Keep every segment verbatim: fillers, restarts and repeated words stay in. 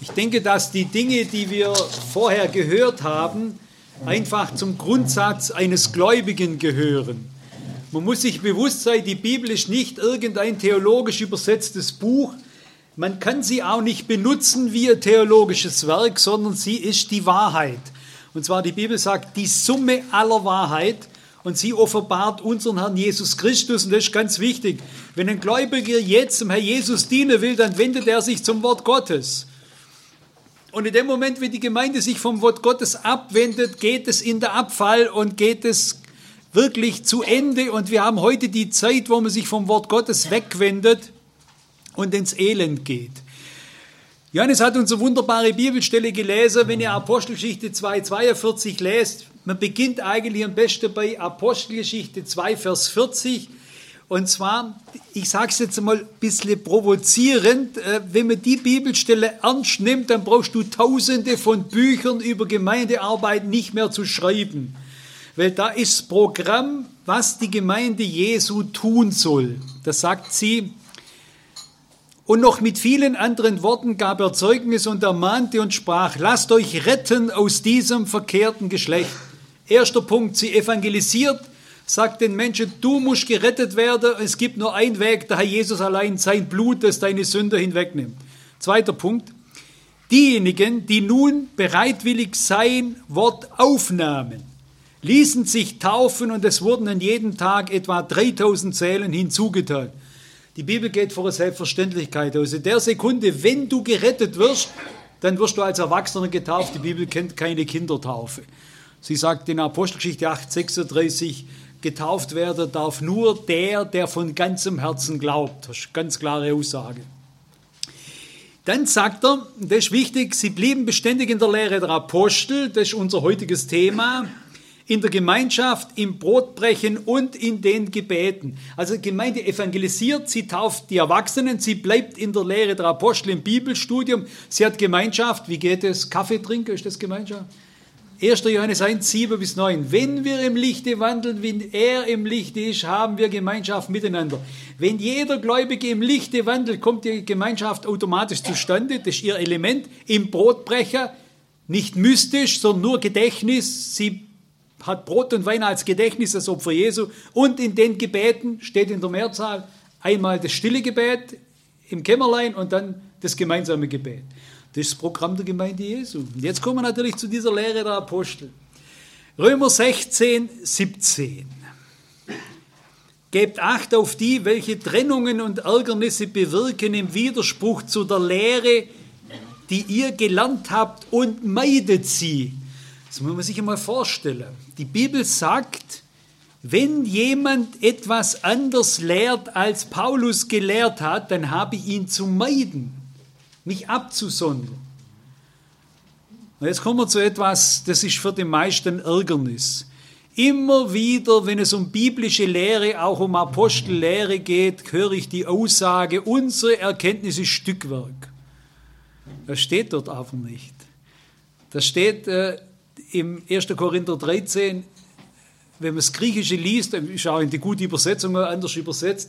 Ich denke, dass die Dinge, die wir vorher gehört haben, einfach zum Grundsatz eines Gläubigen gehören. Man muss sich bewusst sein, die Bibel ist nicht irgendein theologisch übersetztes Buch. Man kann sie auch nicht benutzen wie ein theologisches Werk, sondern sie ist die Wahrheit. Und zwar die Bibel sagt, die Summe aller Wahrheit, und sie offenbart unseren Herrn Jesus Christus. Und das ist ganz wichtig. Wenn ein Gläubiger jetzt dem Herrn Jesus dienen will, dann wendet er sich zum Wort Gottes. Und in dem Moment, wenn die Gemeinde sich vom Wort Gottes abwendet, geht es in den Abfall und geht es wirklich zu Ende. Und wir haben heute die Zeit, wo man sich vom Wort Gottes wegwendet und ins Elend geht. Johannes hat uns eine wunderbare Bibelstelle gelesen, wenn ihr Apostelgeschichte zwei, zweiundvierzig lest. Man beginnt eigentlich am besten bei Apostelgeschichte zwei, Vers vierzig. Und zwar, ich sage es jetzt mal ein bisschen provozierend, wenn man die Bibelstelle ernst nimmt, dann brauchst du tausende von Büchern über Gemeindearbeit nicht mehr zu schreiben. Weil da ist das Programm, was die Gemeinde Jesu tun soll. Das sagt sie. Und noch mit vielen anderen Worten gab er Zeugnis und ermahnte und sprach, lasst euch retten aus diesem verkehrten Geschlecht. Erster Punkt, sie evangelisiert, sagt den Menschen, du musst gerettet werden, es gibt nur einen Weg, der Herr Jesus allein, sein Blut, das deine Sünde hinwegnimmt. Zweiter Punkt, diejenigen, die nun bereitwillig sein Wort aufnahmen, ließen sich taufen und es wurden an jedem Tag etwa dreitausend Seelen hinzugetan. Die Bibel geht vor der Selbstverständlichkeit aus. In der Sekunde, wenn du gerettet wirst, dann wirst du als Erwachsener getauft. Die Bibel kennt keine Kindertaufe. Sie sagt in Apostelgeschichte acht, sechsunddreißig, getauft werden darf nur der, der von ganzem Herzen glaubt. Das ist eine ganz klare Aussage. Dann sagt er, das ist wichtig, sie blieben beständig in der Lehre der Apostel, das ist unser heutiges Thema, in der Gemeinschaft, im Brotbrechen und in den Gebeten. Also Gemeinde evangelisiert, sie tauft die Erwachsenen, sie bleibt in der Lehre der Apostel im Bibelstudium, sie hat Gemeinschaft. Wie geht es? Kaffee trinken, ist das Gemeinschaft? erster Johannes eins, sieben bis neun. Wenn wir im Lichte wandeln, wie er im Lichte ist, haben wir Gemeinschaft miteinander. Wenn jeder Gläubige im Lichte wandelt, kommt die Gemeinschaft automatisch zustande. Das ist ihr Element. Im Brotbrecher, nicht mystisch, sondern nur Gedächtnis. Sie hat Brot und Wein als Gedächtnis, das Opfer Jesu. Und in den Gebeten steht in der Mehrzahl einmal das stille Gebet im Kämmerlein und dann das gemeinsame Gebet. Das ist das Programm der Gemeinde Jesu. Und jetzt kommen wir natürlich zu dieser Lehre der Apostel. Römer sechzehn, siebzehn. Gebt Acht auf die, welche Trennungen und Ärgernisse bewirken im Widerspruch zu der Lehre, die ihr gelernt habt, und meidet sie. Das muss man sich einmal vorstellen. Die Bibel sagt, wenn jemand etwas anders lehrt, als Paulus gelehrt hat, dann habe ich ihn zu meiden, mich abzusondern. Und jetzt kommen wir zu etwas, das ist für die meisten Ärgernis. Immer wieder, wenn es um biblische Lehre, auch um Apostellehre geht, höre ich die Aussage, unsere Erkenntnis ist Stückwerk. Das steht dort aber nicht. Das steht äh, im erster Korinther dreizehn, wenn man das Griechische liest, ist auch in die gute Übersetzung anders übersetzt,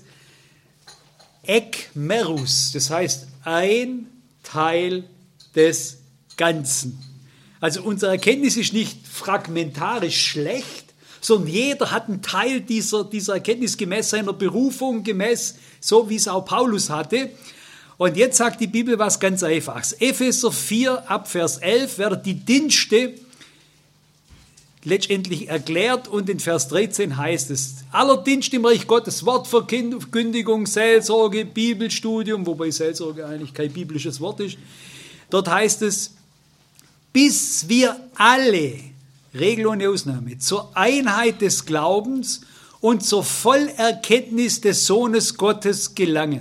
Ekmerus, das heißt ein Teil des Ganzen. Also unsere Erkenntnis ist nicht fragmentarisch schlecht, sondern jeder hat einen Teil dieser, dieser Erkenntnis gemäß seiner Berufung, gemäß so wie es auch Paulus hatte. Und jetzt sagt die Bibel was ganz Einfaches. Epheser vier, ab Vers elf werden die Dienste letztendlich erklärt und in Vers dreizehn heißt es, aller Dienst im Reich Gottes, Wortverkündigung, Seelsorge, Bibelstudium, wobei Seelsorge eigentlich kein biblisches Wort ist. Dort heißt es, bis wir alle, Regel ohne Ausnahme, zur Einheit des Glaubens und zur Vollerkenntnis des Sohnes Gottes gelangen.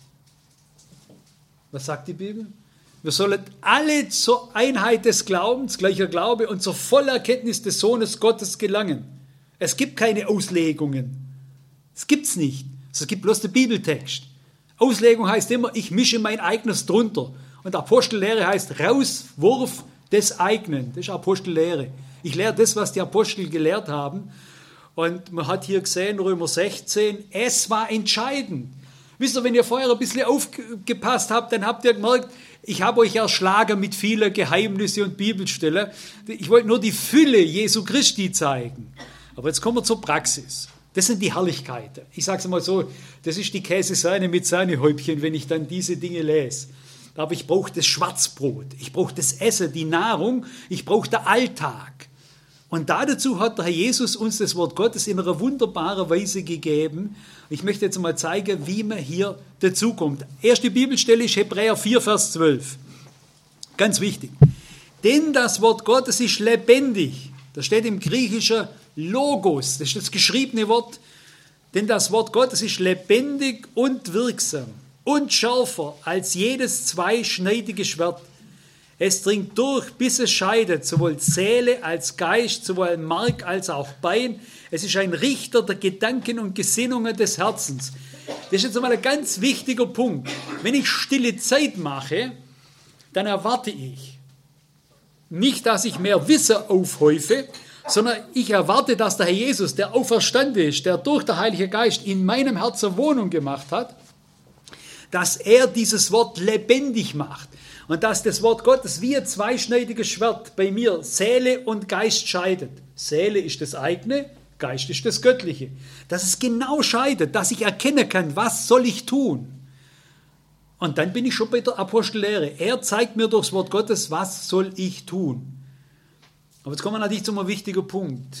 Was sagt die Bibel? Wir sollen alle zur Einheit des Glaubens, gleicher Glaube, und zur Vollerkenntnis des Sohnes Gottes gelangen. Es gibt keine Auslegungen. Es gibt es nicht. Es gibt bloß den Bibeltext. Auslegung heißt immer, ich mische mein eigenes drunter. Und Apostellehre heißt Rauswurf des eigenen. Das ist Apostellehre. Ich lehre das, was die Apostel gelehrt haben. Und man hat hier gesehen, Römer sechzehn, es war entscheidend. Wisst ihr, wenn ihr vorher ein bisschen aufgepasst habt, dann habt ihr gemerkt, Ich habe euch erschlagen mit vielen Geheimnissen und Bibelstellen. Ich wollte nur die Fülle Jesu Christi zeigen. Aber jetzt kommen wir zur Praxis. Das sind die Herrlichkeiten. Ich sage es mal so, das ist die Käsesahne mit Sahnehäubchen, wenn ich dann diese Dinge lese. Aber ich brauche das Schwarzbrot, ich brauche das Essen, die Nahrung, ich brauche den Alltag. Und dazu hat der Herr Jesus uns das Wort Gottes in einer wunderbaren Weise gegeben. Ich möchte jetzt mal zeigen, wie man hier dazukommt. Erste Bibelstelle ist Hebräer vier, Vers zwölf. Ganz wichtig. Denn das Wort Gottes ist lebendig. Das steht im Griechischen Logos, das ist das geschriebene Wort. Denn das Wort Gottes ist lebendig und wirksam und schärfer als jedes zweischneidige Schwert. Es dringt durch, bis es scheidet, sowohl Seele als Geist, sowohl Mark als auch Bein. Es ist ein Richter der Gedanken und Gesinnungen des Herzens. Das ist jetzt einmal ein ganz wichtiger Punkt. Wenn ich stille Zeit mache, dann erwarte ich nicht, dass ich mehr Wissen aufhäufe, sondern ich erwarte, dass der Herr Jesus, der auferstanden ist, der durch den Heiligen Geist in meinem Herzen Wohnung gemacht hat, dass er dieses Wort lebendig macht. Und dass das Wort Gottes wie ein zweischneidiges Schwert bei mir Seele und Geist scheidet. Seele ist das eigene, Geist ist das Göttliche. Dass es genau scheidet, dass ich erkennen kann, was soll ich tun. Und dann bin ich schon bei der Apostellehre. Er zeigt mir durchs Wort Gottes, was soll ich tun. Aber jetzt kommen wir natürlich zu einem wichtigen Punkt.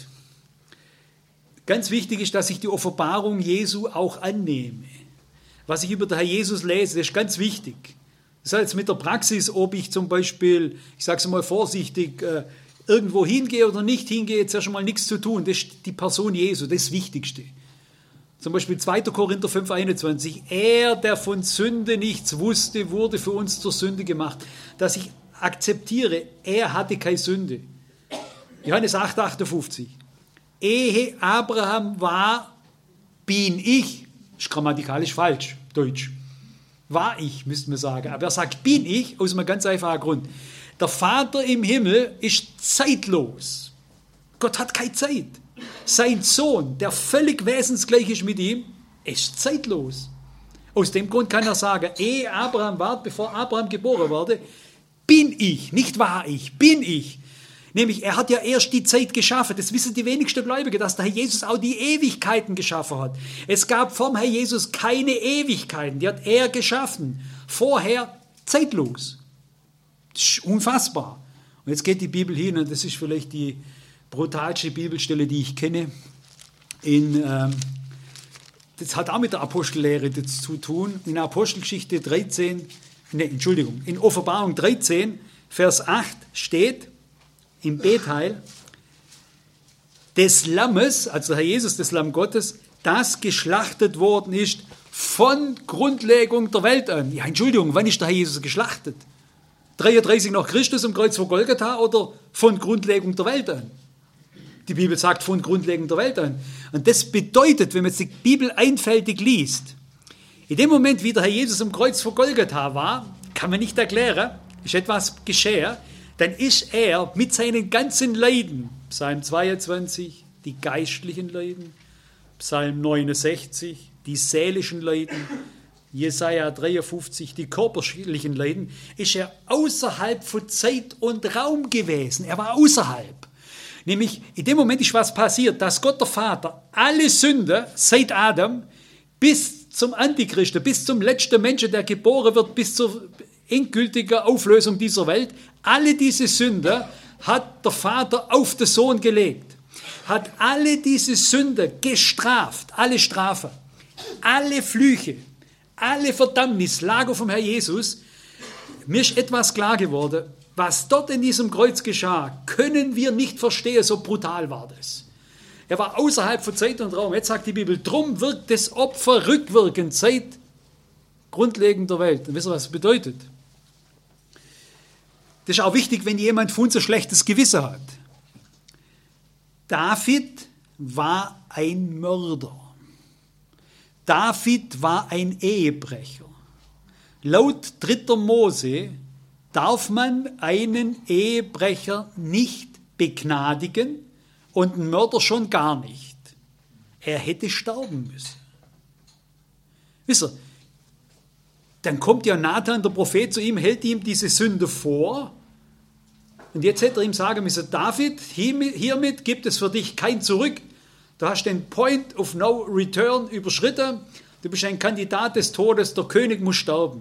Ganz wichtig ist, dass ich die Offenbarung Jesu auch annehme. Was ich über den Herr Jesus lese, das ist ganz wichtig. Das heißt, mit der Praxis, ob ich zum Beispiel, ich sage es mal vorsichtig, äh, irgendwo hingehe oder nicht hingehe, jetzt erst mal nichts zu tun. Das ist die Person Jesu, das ist das Wichtigste. Zum Beispiel zweiter Korinther fünf, einundzwanzig. Er, der von Sünde nichts wusste, wurde für uns zur Sünde gemacht. Dass ich akzeptiere, er hatte keine Sünde. Johannes acht, achtundfünfzig. Ehe Abraham war, bin ich. Das ist grammatikalisch falsch, Deutsch. War ich, müsste man sagen. Aber er sagt, bin ich, aus einem ganz einfachen Grund. Der Vater im Himmel ist zeitlos. Gott hat keine Zeit. Sein Sohn, der völlig wesensgleich ist mit ihm, ist zeitlos. Aus dem Grund kann er sagen, ehe Abraham war, bevor Abraham geboren wurde, bin ich, nicht war ich, bin ich. Nämlich, er hat ja erst die Zeit geschaffen. Das wissen die wenigsten Gläubigen, dass der Herr Jesus auch die Ewigkeiten geschaffen hat. Es gab vom Herr Jesus keine Ewigkeiten. Die hat er geschaffen. Vorher zeitlos. Das ist unfassbar. Und jetzt geht die Bibel hin, und das ist vielleicht die brutalste Bibelstelle, die ich kenne. In, ähm, das hat auch mit der Apostellehre zu tun. In Apostelgeschichte dreizehn, ne, Entschuldigung, in Offenbarung dreizehn, Vers acht steht, im B-Teil, des Lammes, also der Herr Jesus, das Lamm Gottes, das geschlachtet worden ist von Grundlegung der Welt an. Ja, Entschuldigung, wann ist der Herr Jesus geschlachtet? dreiunddreißig nach Christus am Kreuz vor Golgatha oder von Grundlegung der Welt an? Die Bibel sagt von Grundlegung der Welt an. Und das bedeutet, wenn man jetzt die Bibel einfältig liest, in dem Moment, wie der Herr Jesus am Kreuz vor Golgatha war, kann man nicht erklären, ist etwas geschehen, dann ist er mit seinen ganzen Leiden, Psalm zweiundzwanzig, die geistlichen Leiden, Psalm neunundsechzig, die seelischen Leiden, Jesaja dreiundfünfzig, die körperlichen Leiden, ist er außerhalb von Zeit und Raum gewesen. Er war außerhalb. Nämlich in dem Moment ist was passiert, dass Gott der Vater alle Sünde seit Adam bis zum Antichristen, bis zum letzten Menschen, der geboren wird, bis zur endgültigen Auflösung dieser Welt, alle diese Sünde hat der Vater auf den Sohn gelegt. Hat alle diese Sünde gestraft, alle Strafe, alle Flüche, alle Verdammnis lag auf dem Herr Jesus. Mir ist etwas klar geworden, was dort in diesem Kreuz geschah, können wir nicht verstehen, so brutal war das. Er war außerhalb von Zeit und Raum. Jetzt sagt die Bibel, drum wirkt das Opfer rückwirkend seit Grundlegend der Welt. Und wisst ihr, was das bedeutet? Das ist auch wichtig, wenn jemand von uns ein schlechtes Gewissen hat. David war ein Mörder. David war ein Ehebrecher. Laut dritter Mose darf man einen Ehebrecher nicht begnadigen und einen Mörder schon gar nicht. Er hätte sterben müssen. Wisst ihr, dann kommt ja Nathan, der Prophet, zu ihm, hält ihm diese Sünde vor. Und jetzt hätte er ihm sagen müssen, David, hiermit gibt es für dich kein Zurück. Du hast den Point of No Return überschritten. Du bist ein Kandidat des Todes, der König muss sterben.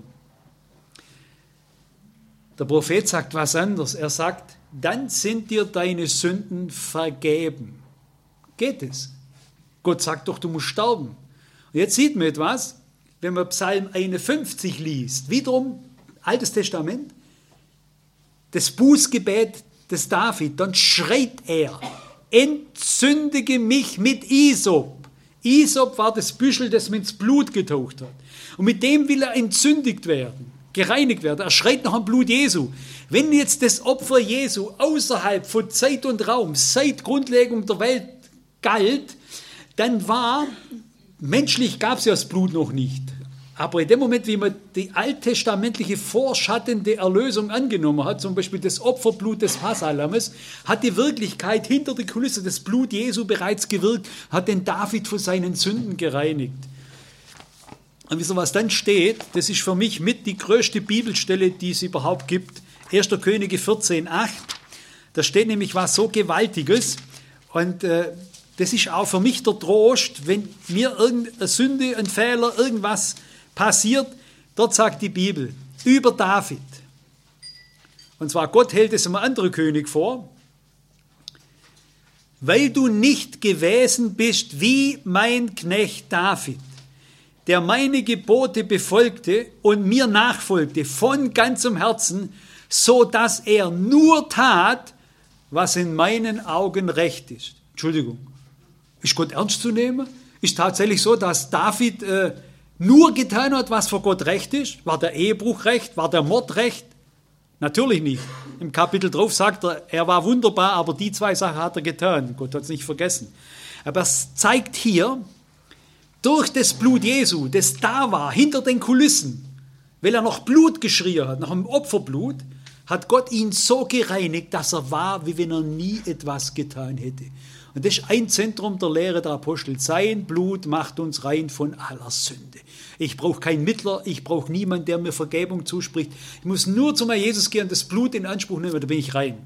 Der Prophet sagt was anderes. Er sagt, dann sind dir deine Sünden vergeben. Geht es? Gott sagt doch, du musst sterben. Und jetzt sieht man etwas, wenn man Psalm einundfünfzig liest, wiederum Altes Testament, das Bußgebet des David, dann schreit er, entzündige mich mit Isop. Isop war das Büschel, das man ins Blut getaucht hat. Und mit dem will er entzündigt werden, gereinigt werden. Er schreit nach dem Blut Jesu. Wenn jetzt das Opfer Jesu außerhalb von Zeit und Raum, seit Grundlegung der Welt galt, dann war, menschlich gab es ja das Blut noch nicht, aber in dem Moment, wie man die alttestamentliche vorschattende Erlösung angenommen hat, zum Beispiel das Opferblut des Passalammes, hat die Wirklichkeit hinter der Kulisse das Blut Jesu bereits gewirkt, hat den David von seinen Sünden gereinigt. Und wisst ihr, was dann steht? Das ist für mich mit die größte Bibelstelle, die es überhaupt gibt. erster Könige vierzehn acht. Da steht nämlich was so Gewaltiges. Und äh, das ist auch für mich der Trost, wenn mir irgendeine Sünde, ein Fehler, irgendwas passiert. Dort sagt die Bibel über David. Und zwar, Gott hält es einem anderen König vor. Weil du nicht gewesen bist wie mein Knecht David, der meine Gebote befolgte und mir nachfolgte von ganzem Herzen, so dass er nur tat, was in meinen Augen recht ist. Entschuldigung, ist Gott ernst zu nehmen? Ist tatsächlich so, dass David äh, nur getan hat, was vor Gott recht ist? War der Ehebruch recht? War der Mord recht? Natürlich nicht. Im Kapitel drauf sagt er, er war wunderbar, aber die zwei Sachen hat er getan. Gott hat es nicht vergessen. Aber es zeigt hier, durch das Blut Jesu, das da war, hinter den Kulissen, weil er noch Blut geschrien hat, nach dem Opferblut, hat Gott ihn so gereinigt, dass er war, wie wenn er nie etwas getan hätte. Und das ist ein Zentrum der Lehre der Apostel. Sein Blut macht uns rein von aller Sünde. Ich brauche keinen Mittler, ich brauche niemanden, der mir Vergebung zuspricht. Ich muss nur zu meinem Jesus gehen, das Blut in Anspruch nehmen, da bin ich rein.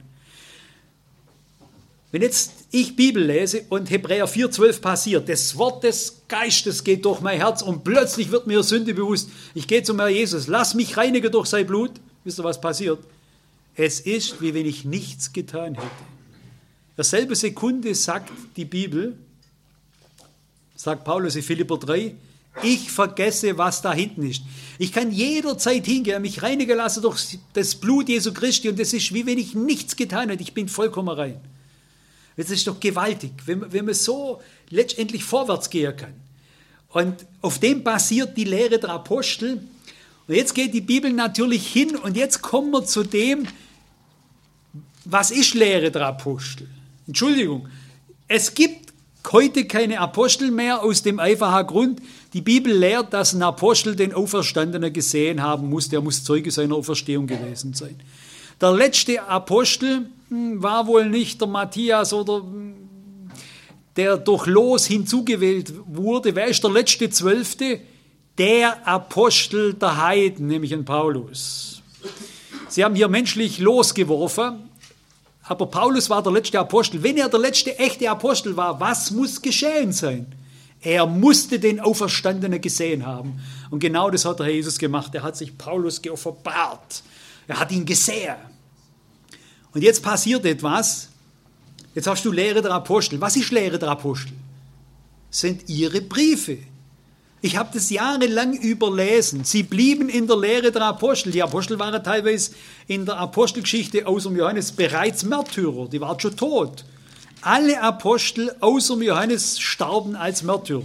Wenn jetzt ich Bibel lese und Hebräer vier zwölf passiert, das Wort des Geistes geht durch mein Herz und plötzlich wird mir Sünde bewusst. Ich gehe zu meinem Jesus, lass mich reinigen durch sein Blut. Wisst ihr, was passiert? Es ist, wie wenn ich nichts getan hätte. Derselbe Sekunde sagt die Bibel, sagt Paulus in Philipper drei, ich vergesse, was da hinten ist. Ich kann jederzeit hingehen, mich reinigen lassen durch das Blut Jesu Christi und das ist, wie wenn ich nichts getan hätte. Ich bin vollkommen rein. Das ist doch gewaltig, wenn, wenn man so letztendlich vorwärts gehen kann. Und auf dem basiert die Lehre der Apostel. Und jetzt geht die Bibel natürlich hin und jetzt kommen wir zu dem, was ist Lehre der Apostel? Entschuldigung, es gibt heute keine Apostel mehr aus dem einfachen Grund, die Bibel lehrt, dass ein Apostel den Auferstandenen gesehen haben muss, der muss Zeuge seiner Auferstehung gewesen sein. Der letzte Apostel war wohl nicht der Matthias oder der durch Los hinzugewählt wurde. Wer ist der letzte Zwölfte? Der Apostel der Heiden, nämlich ein Paulus. Sie haben hier menschlich losgeworfen, aber Paulus war der letzte Apostel. Wenn er der letzte echte Apostel war, was muss geschehen sein? Er musste den Auferstandenen gesehen haben. Und genau das hat der Herr Jesus gemacht. Er hat sich Paulus geoffenbart. Er hat ihn gesehen. Und jetzt passiert etwas. Jetzt hast du Lehre der Apostel. Was ist Lehre der Apostel? Das sind ihre Briefe. Ich habe das jahrelang überlesen. Sie blieben in der Lehre der Apostel. Die Apostel waren teilweise in der Apostelgeschichte außer Johannes bereits Märtyrer. Die waren schon tot. Alle Apostel außer Johannes starben als Märtyrer.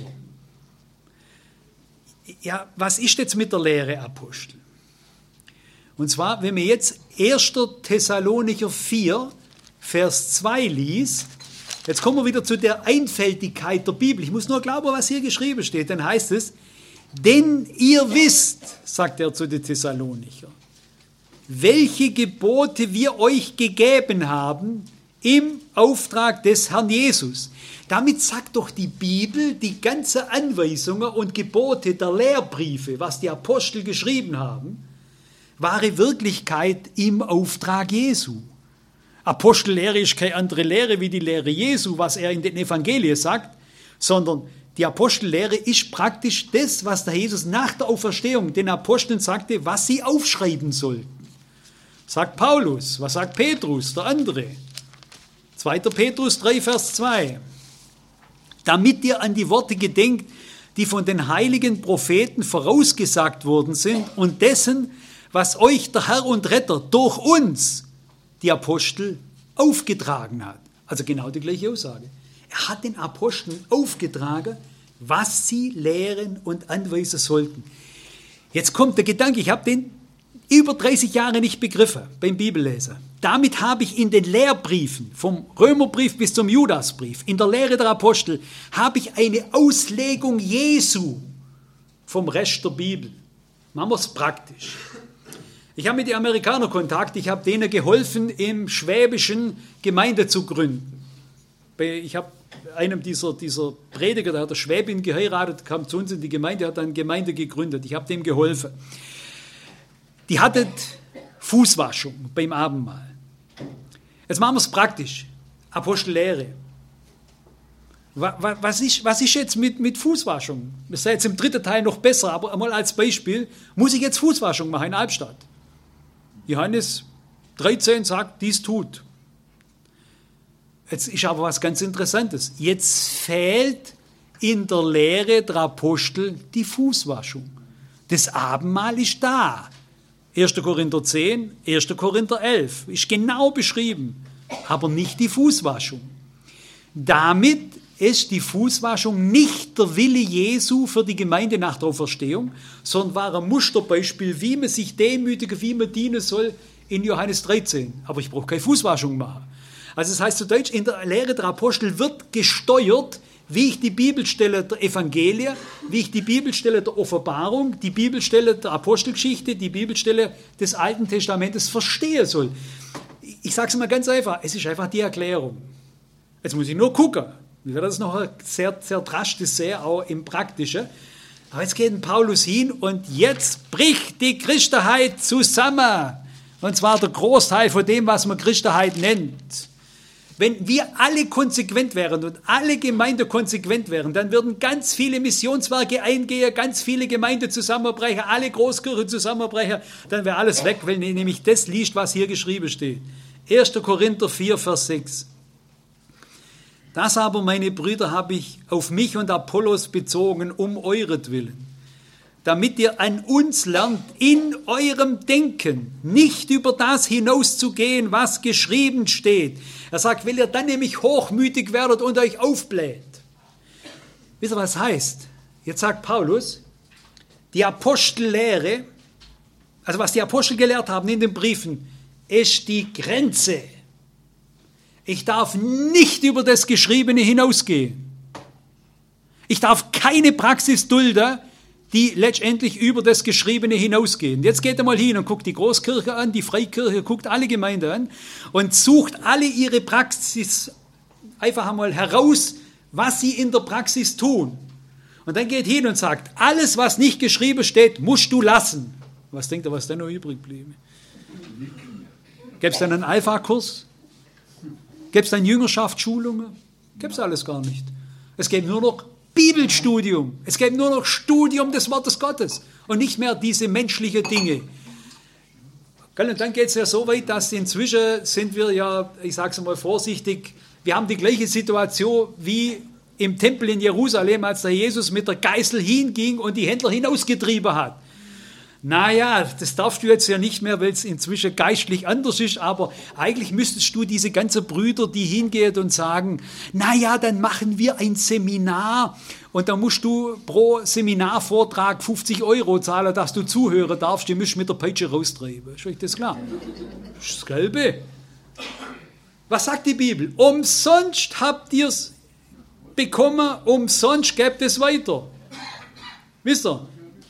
Ja, was ist jetzt mit der Lehre Apostel? Und zwar, wenn wir jetzt erster Thessalonicher vier, Vers zwei liest, jetzt kommen wir wieder zu der Einfältigkeit der Bibel. Ich muss nur glauben, was hier geschrieben steht. Dann heißt es, denn ihr wisst, sagt er zu den Thessalonicher, welche Gebote wir euch gegeben haben im Auftrag des Herrn Jesus. Damit sagt doch die Bibel, die ganzen Anweisungen und Gebote der Lehrbriefe, was die Apostel geschrieben haben, wahre Wirklichkeit im Auftrag Jesu. Apostellehre ist keine andere Lehre wie die Lehre Jesu, was er in den Evangelien sagt, sondern die Apostellehre ist praktisch das, was der Jesus nach der Auferstehung den Aposteln sagte, was sie aufschreiben sollten. Sagt Paulus, was sagt Petrus, der andere? zweiter Petrus drei, Vers zwei. Damit ihr an die Worte gedenkt, die von den heiligen Propheten vorausgesagt worden sind und dessen, was euch der Herr und Retter durch uns, die Apostel, aufgetragen hat. Also genau die gleiche Aussage. Er hat den Aposteln aufgetragen, was sie lehren und anweisen sollten. Jetzt kommt der Gedanke, ich habe den über dreißig Jahre nicht begriffen beim Bibellesen. Damit habe ich in den Lehrbriefen, vom Römerbrief bis zum Judasbrief, in der Lehre der Apostel, habe ich eine Auslegung Jesu vom Rest der Bibel. Machen wir es praktisch. Ich habe mit den Amerikanern Kontakt, ich habe denen geholfen, im Schwäbischen Gemeinde zu gründen. Ich habe einem dieser, dieser Prediger, der hat eine Schwäbin geheiratet, kam zu uns in die Gemeinde, hat eine Gemeinde gegründet. Ich habe dem geholfen. Die hattet Fußwaschung beim Abendmahl. Jetzt machen wir es praktisch. Apostellehre. Was ist, was ist jetzt mit, mit Fußwaschung? Das sei jetzt im dritten Teil noch besser, aber einmal als Beispiel, muss ich jetzt Fußwaschung machen in Albstadt? Johannes dreizehn sagt, dies tut. Jetzt ist aber was ganz Interessantes. Jetzt fehlt in der Lehre der Apostel die Fußwaschung. Das Abendmahl ist da. erster Korinther zehn, erster Korinther elf. Ist genau beschrieben, aber nicht die Fußwaschung. Damit ist die Fußwaschung nicht der Wille Jesu für die Gemeinde nach der Auferstehung, sondern war ein Musterbeispiel, wie man sich demütigen, wie man dienen soll in Johannes dreizehn. Aber ich brauche keine Fußwaschung machen. Also das heißt zu Deutsch, in der Lehre der Apostel wird gesteuert, wie ich die Bibelstelle der Evangelien, wie ich die Bibelstelle der Offenbarung, die Bibelstelle der Apostelgeschichte, die Bibelstelle des Alten Testamentes verstehen soll. Ich sage es mal ganz einfach, es ist einfach die Erklärung. Jetzt muss ich nur gucken. Ich werde das noch sehr, sehr drastisch sehen, auch im Praktischen. Aber jetzt geht Paulus hin und jetzt bricht die Christenheit zusammen. Und zwar der Großteil von dem, was man Christenheit nennt. Wenn wir alle konsequent wären und alle Gemeinden konsequent wären, dann würden ganz viele Missionswerke eingehen, ganz viele Gemeinden zusammenbrechen, alle Großkirchen zusammenbrechen, dann wäre alles weg, wenn ihr nämlich das liest, was hier geschrieben steht. erster Korinther vier, Vers sechs. Das aber, meine Brüder, habe ich auf mich und Apollos bezogen, um euretwillen, damit ihr an uns lernt, in eurem Denken nicht über das hinauszugehen, was geschrieben steht. Er sagt, weil ihr dann nämlich hochmütig werdet und euch aufbläht. Wisst ihr, was das heißt? Jetzt sagt Paulus, die Apostellehre, also was die Apostel gelehrt haben in den Briefen, ist die Grenze. Ich darf nicht über das Geschriebene hinausgehen. Ich darf keine Praxis dulden, die letztendlich über das Geschriebene hinausgehen. Jetzt geht er mal hin und guckt die Großkirche an, die Freikirche, guckt alle Gemeinden an und sucht alle ihre Praxis einfach einmal heraus, was sie in der Praxis tun. Und dann geht hin und sagt, alles, was nicht geschrieben steht, musst du lassen. Was denkt ihr, was dann noch übrig bliebe? Gäbe es dann einen Alpha-Kurs? Gäbe es dann Jüngerschaftsschulungen? Gäbe es alles gar nicht. Es gäbe nur noch Bibelstudium. Es gäbe nur noch Studium des Wortes Gottes und nicht mehr diese menschlichen Dinge. Und dann geht es ja so weit, dass inzwischen sind wir ja, ich sage es mal vorsichtig, wir haben die gleiche Situation wie im Tempel in Jerusalem, als der Jesus mit der Geißel hinging und die Händler hinausgetrieben hat. Naja, das darfst du jetzt ja nicht mehr, weil es inzwischen geistlich anders ist, aber eigentlich müsstest du diese ganzen Brüder, die hingehen und sagen, naja, dann machen wir ein Seminar und dann musst du pro Seminarvortrag fünfzig Euro zahlen, dass du zuhören darfst, die musst du mit der Peitsche raustreiben. Ist euch das klar? Das ist das Gelbe. Was sagt die Bibel? Umsonst habt ihr es bekommen, umsonst gebt es weiter. Wisst ihr?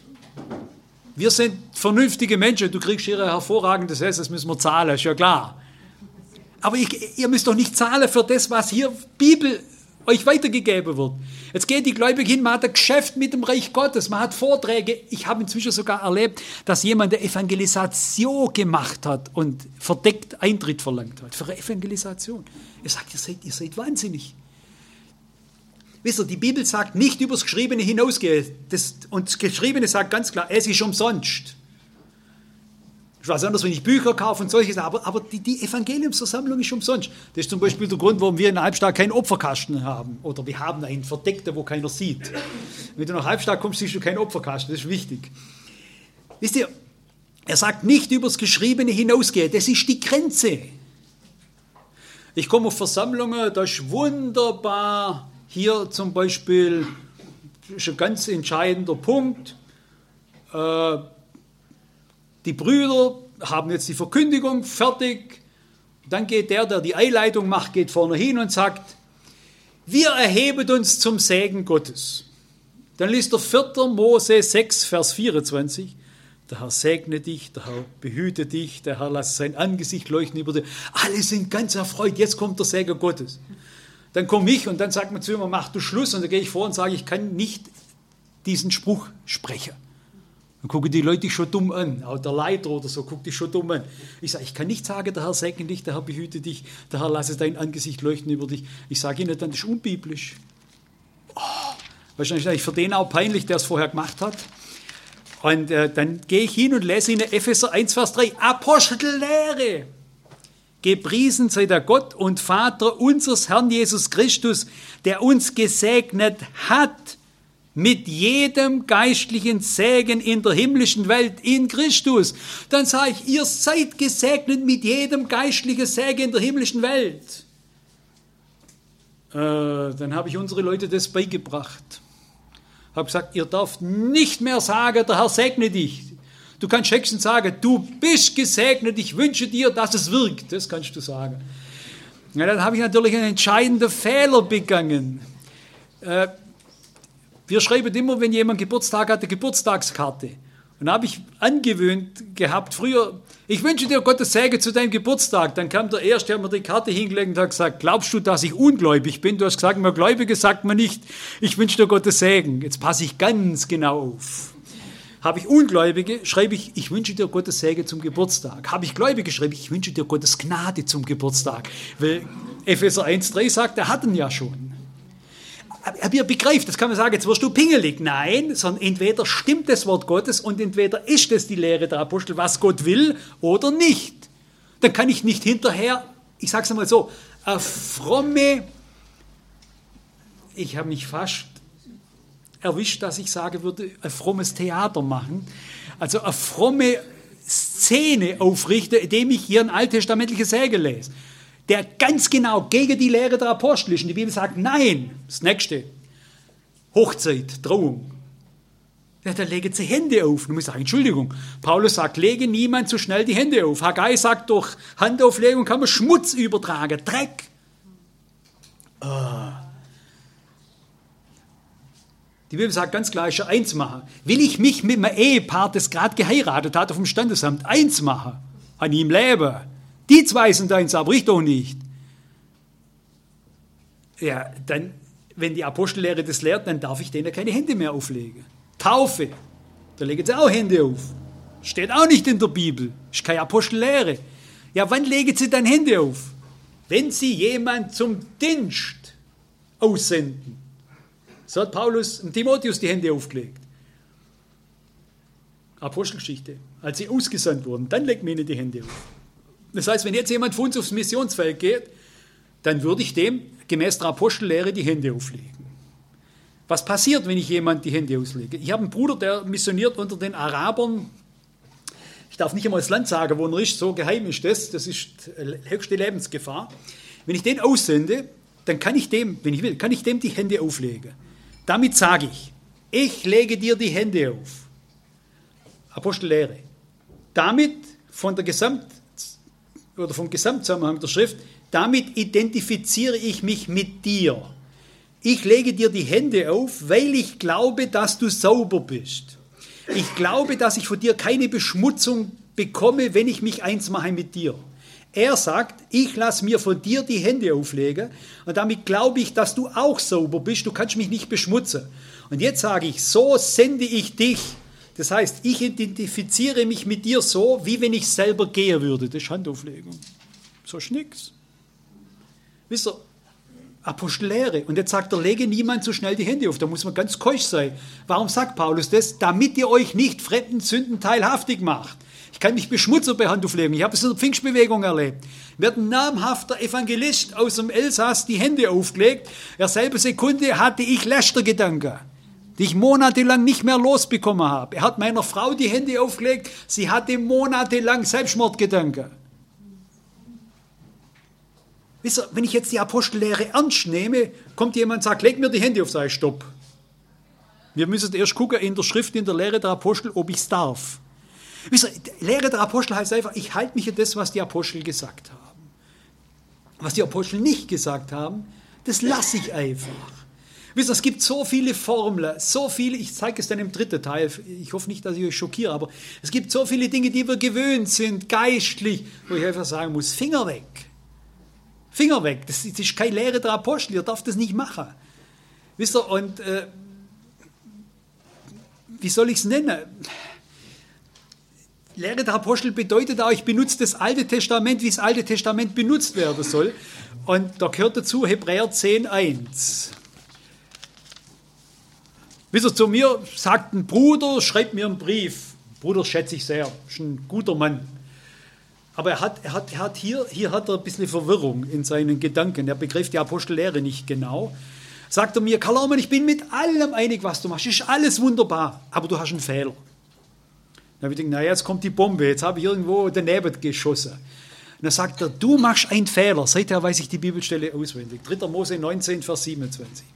Wir sind vernünftige Menschen, du kriegst hier ein hervorragendes Essen, das müssen wir zahlen, ist ja klar. Aber ich, ihr müsst doch nicht zahlen für das, was hier Bibel euch weitergegeben wird. Jetzt geht die Gläubige hin, man hat ein Geschäft mit dem Reich Gottes, man hat Vorträge. Ich habe inzwischen sogar erlebt, dass jemand eine Evangelisation gemacht hat und verdeckt Eintritt verlangt hat. Für eine Evangelisation. Er sagt, ihr seid, ihr seid wahnsinnig. Wisst ihr, die Bibel sagt nicht übers Geschriebene hinausgehen. Das, und das Geschriebene sagt ganz klar, es ist umsonst. Ich weiß anders, wenn ich Bücher kaufe und solches, aber, aber die, die Evangeliumsversammlung ist umsonst. Das ist zum Beispiel der Grund, warum wir in Halbstadt keinen Opferkasten haben. Oder wir haben einen verdeckten, wo keiner sieht. Wenn du nach Halbstadt kommst, siehst du keinen Opferkasten, das ist wichtig. Wisst ihr, er sagt nicht übers Geschriebene hinausgehen, das ist die Grenze. Ich komme auf Versammlungen, das ist wunderbar. Hier zum Beispiel ist ein ganz entscheidender Punkt. Äh, Die Brüder haben jetzt die Verkündigung fertig. Dann geht der, der die Einleitung macht, geht vorne hin und sagt, wir erheben uns zum Segen Gottes. Dann liest der vierter Mose sechs, Vers vierundzwanzig. Der Herr segne dich, der Herr behüte dich, der Herr lasse sein Angesicht leuchten über dir. Alle sind ganz erfreut, jetzt kommt der Segen Gottes. Dann komme ich und dann sagt man zu mir, mach du Schluss. Und dann gehe ich vor und sage, ich kann nicht diesen Spruch sprechen. Dann gucken die Leute dich schon dumm an, auch der Leiter oder so guckt dich schon dumm an. Ich sage, ich kann nicht sagen, der Herr segne dich, der Herr behüte dich, der Herr lasse dein Angesicht leuchten über dich. Ich sage ihnen dann, das ist unbiblisch. Oh, wahrscheinlich ist es für den auch peinlich, der es vorher gemacht hat. Und äh, dann gehe ich hin und lese ihnen Epheser eins, Vers drei, Apostellehre. Gepriesen sei der Gott und Vater unseres Herrn Jesus Christus, der uns gesegnet hat mit jedem geistlichen Segen in der himmlischen Welt in Christus. Dann sage ich, ihr seid gesegnet mit jedem geistlichen Segen in der himmlischen Welt. Äh, dann habe ich unsere Leute das beigebracht. Habe gesagt, ihr dürft nicht mehr sagen, der Herr segne dich. Du kannst höchstens sagen, du bist gesegnet, ich wünsche dir, dass es wirkt. Das kannst du sagen. Ja, dann habe ich natürlich einen entscheidenden Fehler begangen. Äh, Wir schreiben immer, wenn jemand Geburtstag hat, eine Geburtstagskarte. Und da habe ich angewöhnt gehabt, früher, ich wünsche dir Gottes Segen zu deinem Geburtstag. Dann kam der Erste, hat mir die Karte hingelegt und hat gesagt, glaubst du, dass ich ungläubig bin? Du hast gesagt, mir Gläubige sagt man nicht, ich wünsche dir Gottes Segen. Jetzt passe ich ganz genau auf. Habe ich Ungläubige, schreibe ich, ich wünsche dir Gottes Segen zum Geburtstag. Habe ich Gläubige, schreibe ich, ich wünsche dir Gottes Gnade zum Geburtstag. Weil Epheser eins, drei sagt, er hat ihn ja schon. Aber ihr begreift, das kann man sagen, jetzt wirst du pingelig. Nein, sondern entweder stimmt das Wort Gottes und entweder ist es die Lehre der Apostel, was Gott will oder nicht. Dann kann ich nicht hinterher, ich sage es einmal so, eine fromme, ich habe mich fast erwischt, dass ich sagen würde, ein frommes Theater machen, also eine fromme Szene aufrichten, indem ich hier ein alttestamentliches Segen lese, der ganz genau gegen die Lehre der Apostel ist. Und die Bibel sagt, nein, das nächste, Hochzeit, Trauung. Ja, da legen sie Hände auf. Du musst sagen, Entschuldigung, Paulus sagt, lege niemand so schnell die Hände auf. Haggai sagt, durch Handauflegung kann man Schmutz übertragen, Dreck. Oh. Die Bibel sagt ganz klar, ich will eins machen. Will ich mich mit einem Ehepaar, das gerade geheiratet hat, auf dem Standesamt, eins machen, an ihm leben? Die zwei sind eins, aber ich doch nicht. Ja, dann, wenn die Apostellehre das lehrt, dann darf ich denen keine Hände mehr auflegen. Taufe, da legen sie auch Hände auf. Steht auch nicht in der Bibel, ist keine Apostellehre. Ja, wann legen sie dann Hände auf? Wenn sie jemand zum Dienst aussenden. So hat Paulus und Timotheus die Hände aufgelegt. Apostelgeschichte. Als sie ausgesandt wurden, dann legt man ihnen die Hände auf. Das heißt, wenn jetzt jemand von uns aufs Missionsfeld geht, dann würde ich dem gemäß der Apostellehre die Hände auflegen. Was passiert, wenn ich jemand die Hände auslege? Ich habe einen Bruder, der missioniert unter den Arabern. Ich darf nicht einmal das Land sagen, wo er ist, so geheim ist das. Das ist höchste Lebensgefahr. Wenn ich den aussende, dann kann ich dem, wenn ich will, kann ich dem die Hände auflegen. Damit sage ich, ich lege dir die Hände auf. Apostellehre. Damit von der Gesamt oder vom Gesamtzusammenhang der Schrift, damit identifiziere ich mich mit dir. Ich lege dir die Hände auf, weil ich glaube, dass du sauber bist. Ich glaube, dass ich von dir keine Beschmutzung bekomme, wenn ich mich eins mache mit dir. Er sagt, ich lasse mir von dir die Hände auflegen und damit glaube ich, dass du auch sauber bist, du kannst mich nicht beschmutzen. Und jetzt sage ich, so sende ich dich. Das heißt, ich identifiziere mich mit dir so, wie wenn ich selber gehen würde. Das ist Handauflegung. So ist nix. Wisst ihr, Apostellehre. Und jetzt sagt er, lege niemand so schnell die Hände auf. Da muss man ganz keusch sein. Warum sagt Paulus das? Damit ihr euch nicht fremden Sünden teilhaftig macht. Ich kann mich beschmutzen bei Handauflegung. Ich habe es in der Pfingstbewegung erlebt. Mir hat ein namhafter Evangelist aus dem Elsass die Hände aufgelegt. Derselbe Sekunde hatte ich Lästergedanken, die ich monatelang nicht mehr losbekommen habe. Er hat meiner Frau die Hände aufgelegt. Sie hatte monatelang Selbstmordgedanken. Wisst ihr, wenn ich jetzt die Apostellehre ernst nehme, kommt jemand und sagt, leg mir die Hände auf, sage ich, stopp. Wir müssen erst gucken in der Schrift, in der Lehre der Apostel, ob ich es darf. Wisst ihr, Lehre der Apostel heißt einfach, ich halte mich an das, was die Apostel gesagt haben. Was die Apostel nicht gesagt haben, das lasse ich einfach. Wisst ihr, es gibt so viele Formeln, so viele, ich zeige es dann im dritten Teil, ich hoffe nicht, dass ich euch schockiere, aber es gibt so viele Dinge, die wir gewöhnt sind, geistlich, wo ich einfach sagen muss, Finger weg. Finger weg, das ist keine Lehre der Apostel, ihr dürft das nicht machen. Wisst ihr, und äh, wie soll ich es nennen? Lehre der Apostel bedeutet auch, ich benutze das Alte Testament, wie das Alte Testament benutzt werden soll. Und da gehört dazu Hebräer zehn eins. Wisst ihr, zu mir sagt ein Bruder, schreibt mir einen Brief. Bruder schätze ich sehr, ist ein guter Mann. Aber er hat, er hat, er hat hier, hier hat er ein bisschen Verwirrung in seinen Gedanken. Er begreift die Apostellehre nicht genau. Sagt er mir, Karl Aumann, ich bin mit allem einig, was du machst. Ist alles wunderbar, aber du hast einen Fehler. Dann habe ich gedacht, naja, jetzt kommt die Bombe. Jetzt habe ich irgendwo daneben geschossen. Und dann sagt er, du machst einen Fehler. Seither weiß ich die Bibelstelle auswendig. dritter Mose neunzehn, Vers siebenundzwanzig.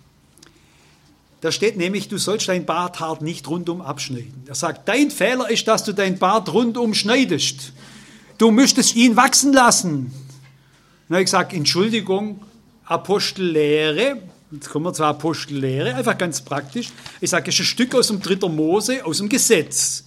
Da steht nämlich, du sollst dein Barthaar nicht rundum abschneiden. Er sagt, dein Fehler ist, dass du dein Bart rundum schneidest. Du müsstest ihn wachsen lassen. Dann habe ich gesagt, Entschuldigung, Apostellehre, jetzt kommen wir zur Apostellehre, einfach ganz praktisch. Ich sage, es ist ein Stück aus dem dritten Mose, aus dem Gesetz.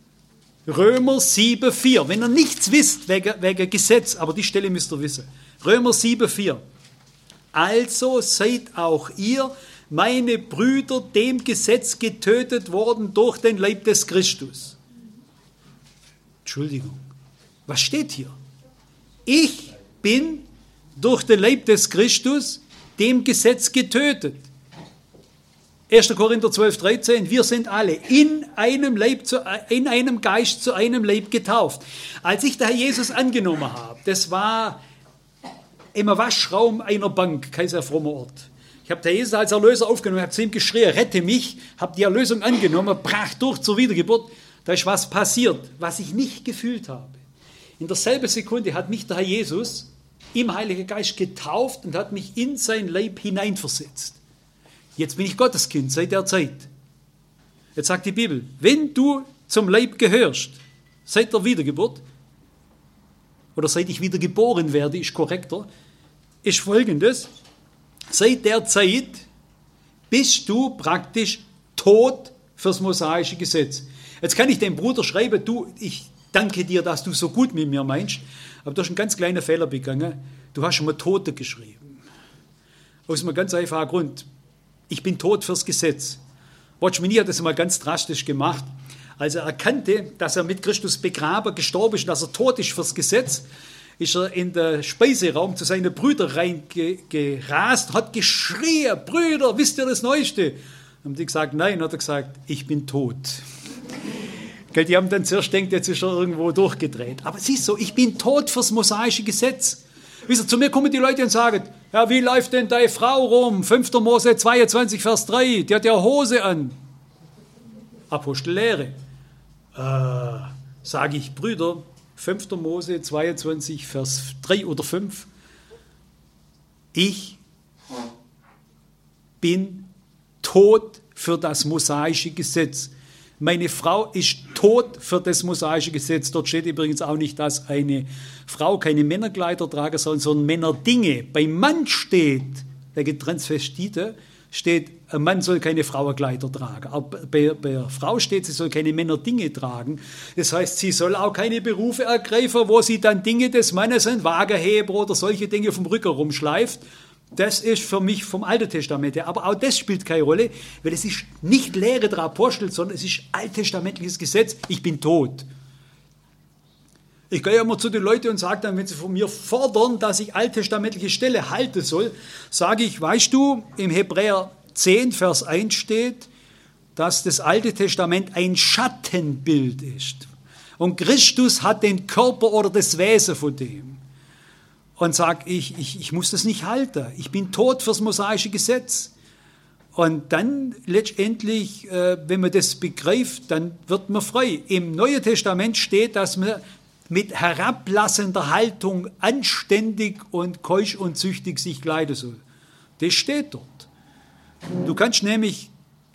Römer sieben vier. Wenn ihr nichts wisst wegen, wegen Gesetz, aber die Stelle müsst ihr wissen. Römer sieben vier. Also seid auch ihr, meine Brüder, dem Gesetz getötet worden durch den Leib des Christus. Entschuldigung. Was steht hier? Ich bin durch den Leib des Christus dem Gesetz getötet. erster Korinther zwölf dreizehn, wir sind alle in einem Leib, zu, in einem Geist zu einem Leib getauft. Als ich den Herr Jesus angenommen habe, das war im Waschraum einer Bank, kein sehr frommer Ort. Ich habe den Jesus als Erlöser aufgenommen, habe zu ihm geschrien, rette mich, habe die Erlösung angenommen, brach durch zur Wiedergeburt. Da ist was passiert, was ich nicht gefühlt habe. In derselben Sekunde hat mich der Herr Jesus im Heiligen Geist getauft und hat mich in sein Leib hineinversetzt. Jetzt bin ich Gotteskind seit der Zeit. Jetzt sagt die Bibel, wenn du zum Leib gehörst, seit der Wiedergeburt, oder seit ich wieder geboren werde, ist korrekter, ist Folgendes, seit der Zeit bist du praktisch tot fürs mosaische Gesetz. Jetzt kann ich dem Bruder schreiben, du, ich danke dir, dass du so gut mit mir meinst, aber du hast einen ganz kleinen Fehler begangen. Du hast schon mal Tote geschrieben. Aus einem ganz einfachen Grund. Ich bin tot fürs Gesetz. Watchman Nee hat das mal ganz drastisch gemacht. Als er erkannte, dass er mit Christus begraben, gestorben ist, dass er tot ist fürs Gesetz, ist er in den Speiseraum zu seinen Brüdern reingerast, hat geschrien, Brüder, wisst ihr das Neueste? Haben die gesagt, nein, hat er gesagt, ich bin tot. Die haben dann zuerst gedacht, jetzt ist er irgendwo durchgedreht. Aber siehst du, ich bin tot fürs mosaische Gesetz. Wisst ihr, zu mir kommen die Leute und sagen, ja, wie läuft denn deine Frau rum? fünfter Mose zweiundzwanzig, Vers drei, die hat ja Hose an. Apostellehre. Äh, sage ich, Brüder, fünfter Mose zweiundzwanzig, Vers drei oder fünf. Ich bin tot für das mosaische Gesetz. Meine Frau ist tot für das mosaische Gesetz. Dort steht übrigens auch nicht, dass eine Frau keine Männerkleider tragen soll, sondern Männerdinge. Beim Mann steht, wegen Transvestite, steht, ein Mann soll keine Frauenkleider tragen. Auch bei, bei der Frau steht, sie soll keine Männerdinge tragen. Das heißt, sie soll auch keine Berufe ergreifen, wo sie dann Dinge des Mannes, ein Wagenheber oder solche Dinge vom Rücken rumschleift. Das ist für mich vom Alten Testament her. Aber auch das spielt keine Rolle, weil es ist nicht Lehre der Apostel, sondern es ist alttestamentliches Gesetz. Ich bin tot. Ich gehe ja immer zu den Leuten und sage dann, wenn sie von mir fordern, dass ich alttestamentliche Stelle halten soll, sage ich, weißt du, im Hebräer zehn, Vers eins steht, dass das Alte Testament ein Schattenbild ist. Und Christus hat den Körper oder das Wesen von dem. Und sage ich, ich, ich muss das nicht halten. Ich bin tot fürs mosaische Gesetz. Und dann letztendlich, äh, wenn man das begreift, dann wird man frei. Im Neuen Testament steht, dass man mit herablassender Haltung anständig und keusch und züchtig sich kleiden soll. Das steht dort. Du kannst nämlich,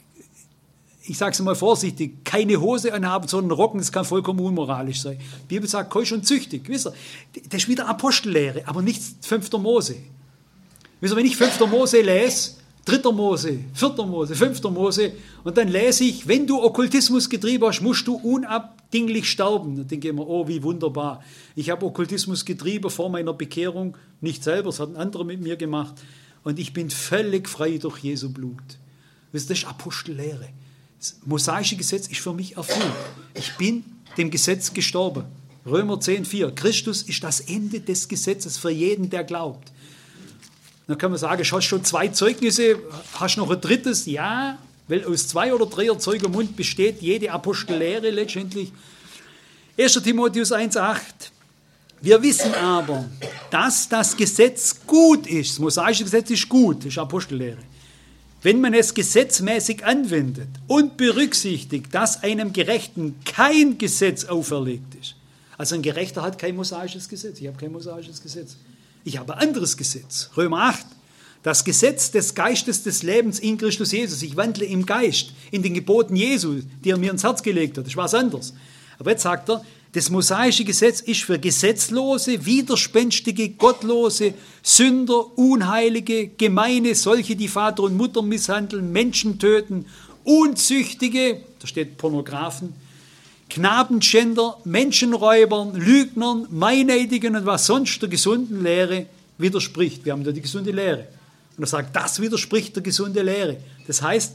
ich sage es mal vorsichtig, keine Hose anhaben, sondern Rocken, das kann vollkommen unmoralisch sein. Die Bibel sagt keusch und züchtig. Wisst ihr, das ist wieder Apostellehre, aber nicht fünfter Mose. Wisst ihr, wenn ich fünfter Mose lese, dritter Mose, vierter Mose, fünfter Mose, und dann lese ich, wenn du Okkultismus getrieben hast, musst du unabdinglich sterben. Dann denke ich mir, oh, wie wunderbar. Ich habe Okkultismus getrieben vor meiner Bekehrung, nicht selber, das hat ein anderer mit mir gemacht. Und ich bin völlig frei durch Jesu Blut. Das ist Apostellehre. Das mosaische Gesetz ist für mich erfüllt. Ich bin dem Gesetz gestorben. Römer zehn, vier. Christus ist das Ende des Gesetzes für jeden, der glaubt. Dann kann man sagen, hast du schon zwei Zeugnisse, hast du noch ein drittes? Ja, weil aus zwei oder drei Zeugen Mund besteht jede Apostellehre letztendlich. erster Timotheus eins, acht. Wir wissen aber, dass das Gesetz gut ist. Das mosaische Gesetz ist gut, das ist Apostellehre. Wenn man es gesetzmäßig anwendet und berücksichtigt, dass einem Gerechten kein Gesetz auferlegt ist. Also ein Gerechter hat kein mosaisches Gesetz. Ich habe kein mosaisches Gesetz. Ich habe ein anderes Gesetz. Römer acht. Das Gesetz des Geistes des Lebens in Christus Jesus. Ich wandle im Geist, in den Geboten Jesu, die er mir ins Herz gelegt hat. Das ist was anderes. Aber jetzt sagt er, das mosaische Gesetz ist für Gesetzlose, Widerspenstige, Gottlose, Sünder, Unheilige, Gemeine, solche, die Vater und Mutter misshandeln, Menschen töten, Unzüchtige, da steht Pornografen, Knabenschänder, Menschenräubern, Lügnern, Meineidigen und was sonst der gesunden Lehre widerspricht. Wir haben da die gesunde Lehre. Und er sagt, das widerspricht der gesunden Lehre. Das heißt,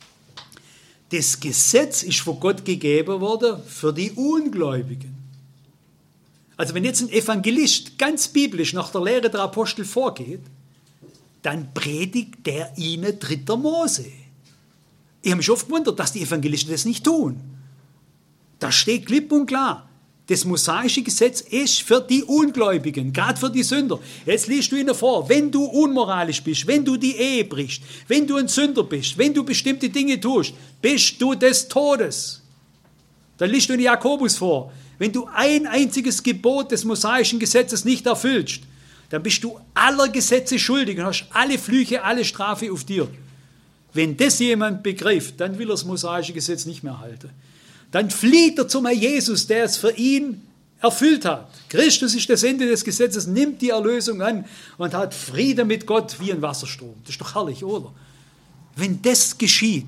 das Gesetz ist von Gott gegeben worden für die Ungläubigen. Also wenn jetzt ein Evangelist ganz biblisch nach der Lehre der Apostel vorgeht, dann predigt der ihnen dritter Mose. Ich habe mich oft gewundert, dass die Evangelisten das nicht tun. Da steht klipp und klar, das mosaische Gesetz ist für die Ungläubigen, gerade für die Sünder. Jetzt liest du ihnen vor, wenn du unmoralisch bist, wenn du die Ehe brichst, wenn du ein Sünder bist, wenn du bestimmte Dinge tust, bist du des Todes. Dann liest du in Jakobus vor, wenn du ein einziges Gebot des mosaischen Gesetzes nicht erfüllst, dann bist du aller Gesetze schuldig und hast alle Flüche, alle Strafe auf dir. Wenn das jemand begreift, dann will er das mosaische Gesetz nicht mehr halten. Dann flieht er zum Herr Jesus, der es für ihn erfüllt hat. Christus ist das Ende des Gesetzes, nimmt die Erlösung an und hat Frieden mit Gott wie ein Wasserstrom. Das ist doch herrlich, oder? Wenn das geschieht,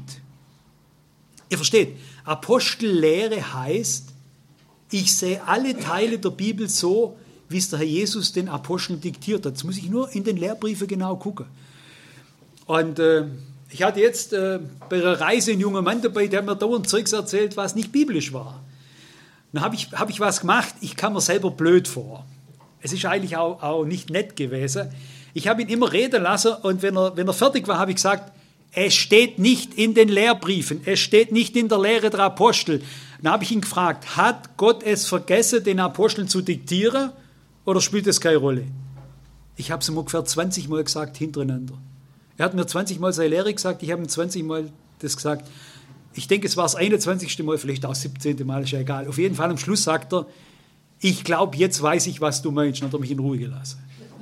ihr versteht, Apostellehre heißt, ich sehe alle Teile der Bibel so, wie es der Herr Jesus den Aposteln diktiert hat. Jetzt muss ich nur in den Lehrbriefen genau gucken. Und äh, ich hatte jetzt äh, bei einer Reise einen jungen Mann dabei, der mir dauernd Zeugs erzählt, was nicht biblisch war. Dann habe ich, hab ich was gemacht, ich kam mir selber blöd vor. Es ist eigentlich auch, auch nicht nett gewesen. Ich habe ihn immer reden lassen und wenn er, wenn er fertig war, habe ich gesagt, es steht nicht in den Lehrbriefen, es steht nicht in der Lehre der Apostel. Dann habe ich ihn gefragt, hat Gott es vergessen, den Aposteln zu diktieren oder spielt das keine Rolle? Ich habe es ihm ungefähr zwanzig Mal gesagt hintereinander. Er hat mir zwanzig Mal seine Lehre gesagt, ich habe ihm zwanzig Mal das gesagt. Ich denke, es war das einundzwanzigste Mal, vielleicht auch das siebzehnte Mal, ist ja egal. Auf jeden Fall am Schluss sagt er, ich glaube, jetzt weiß ich, was du meinst. Dann hat er mich in Ruhe gelassen.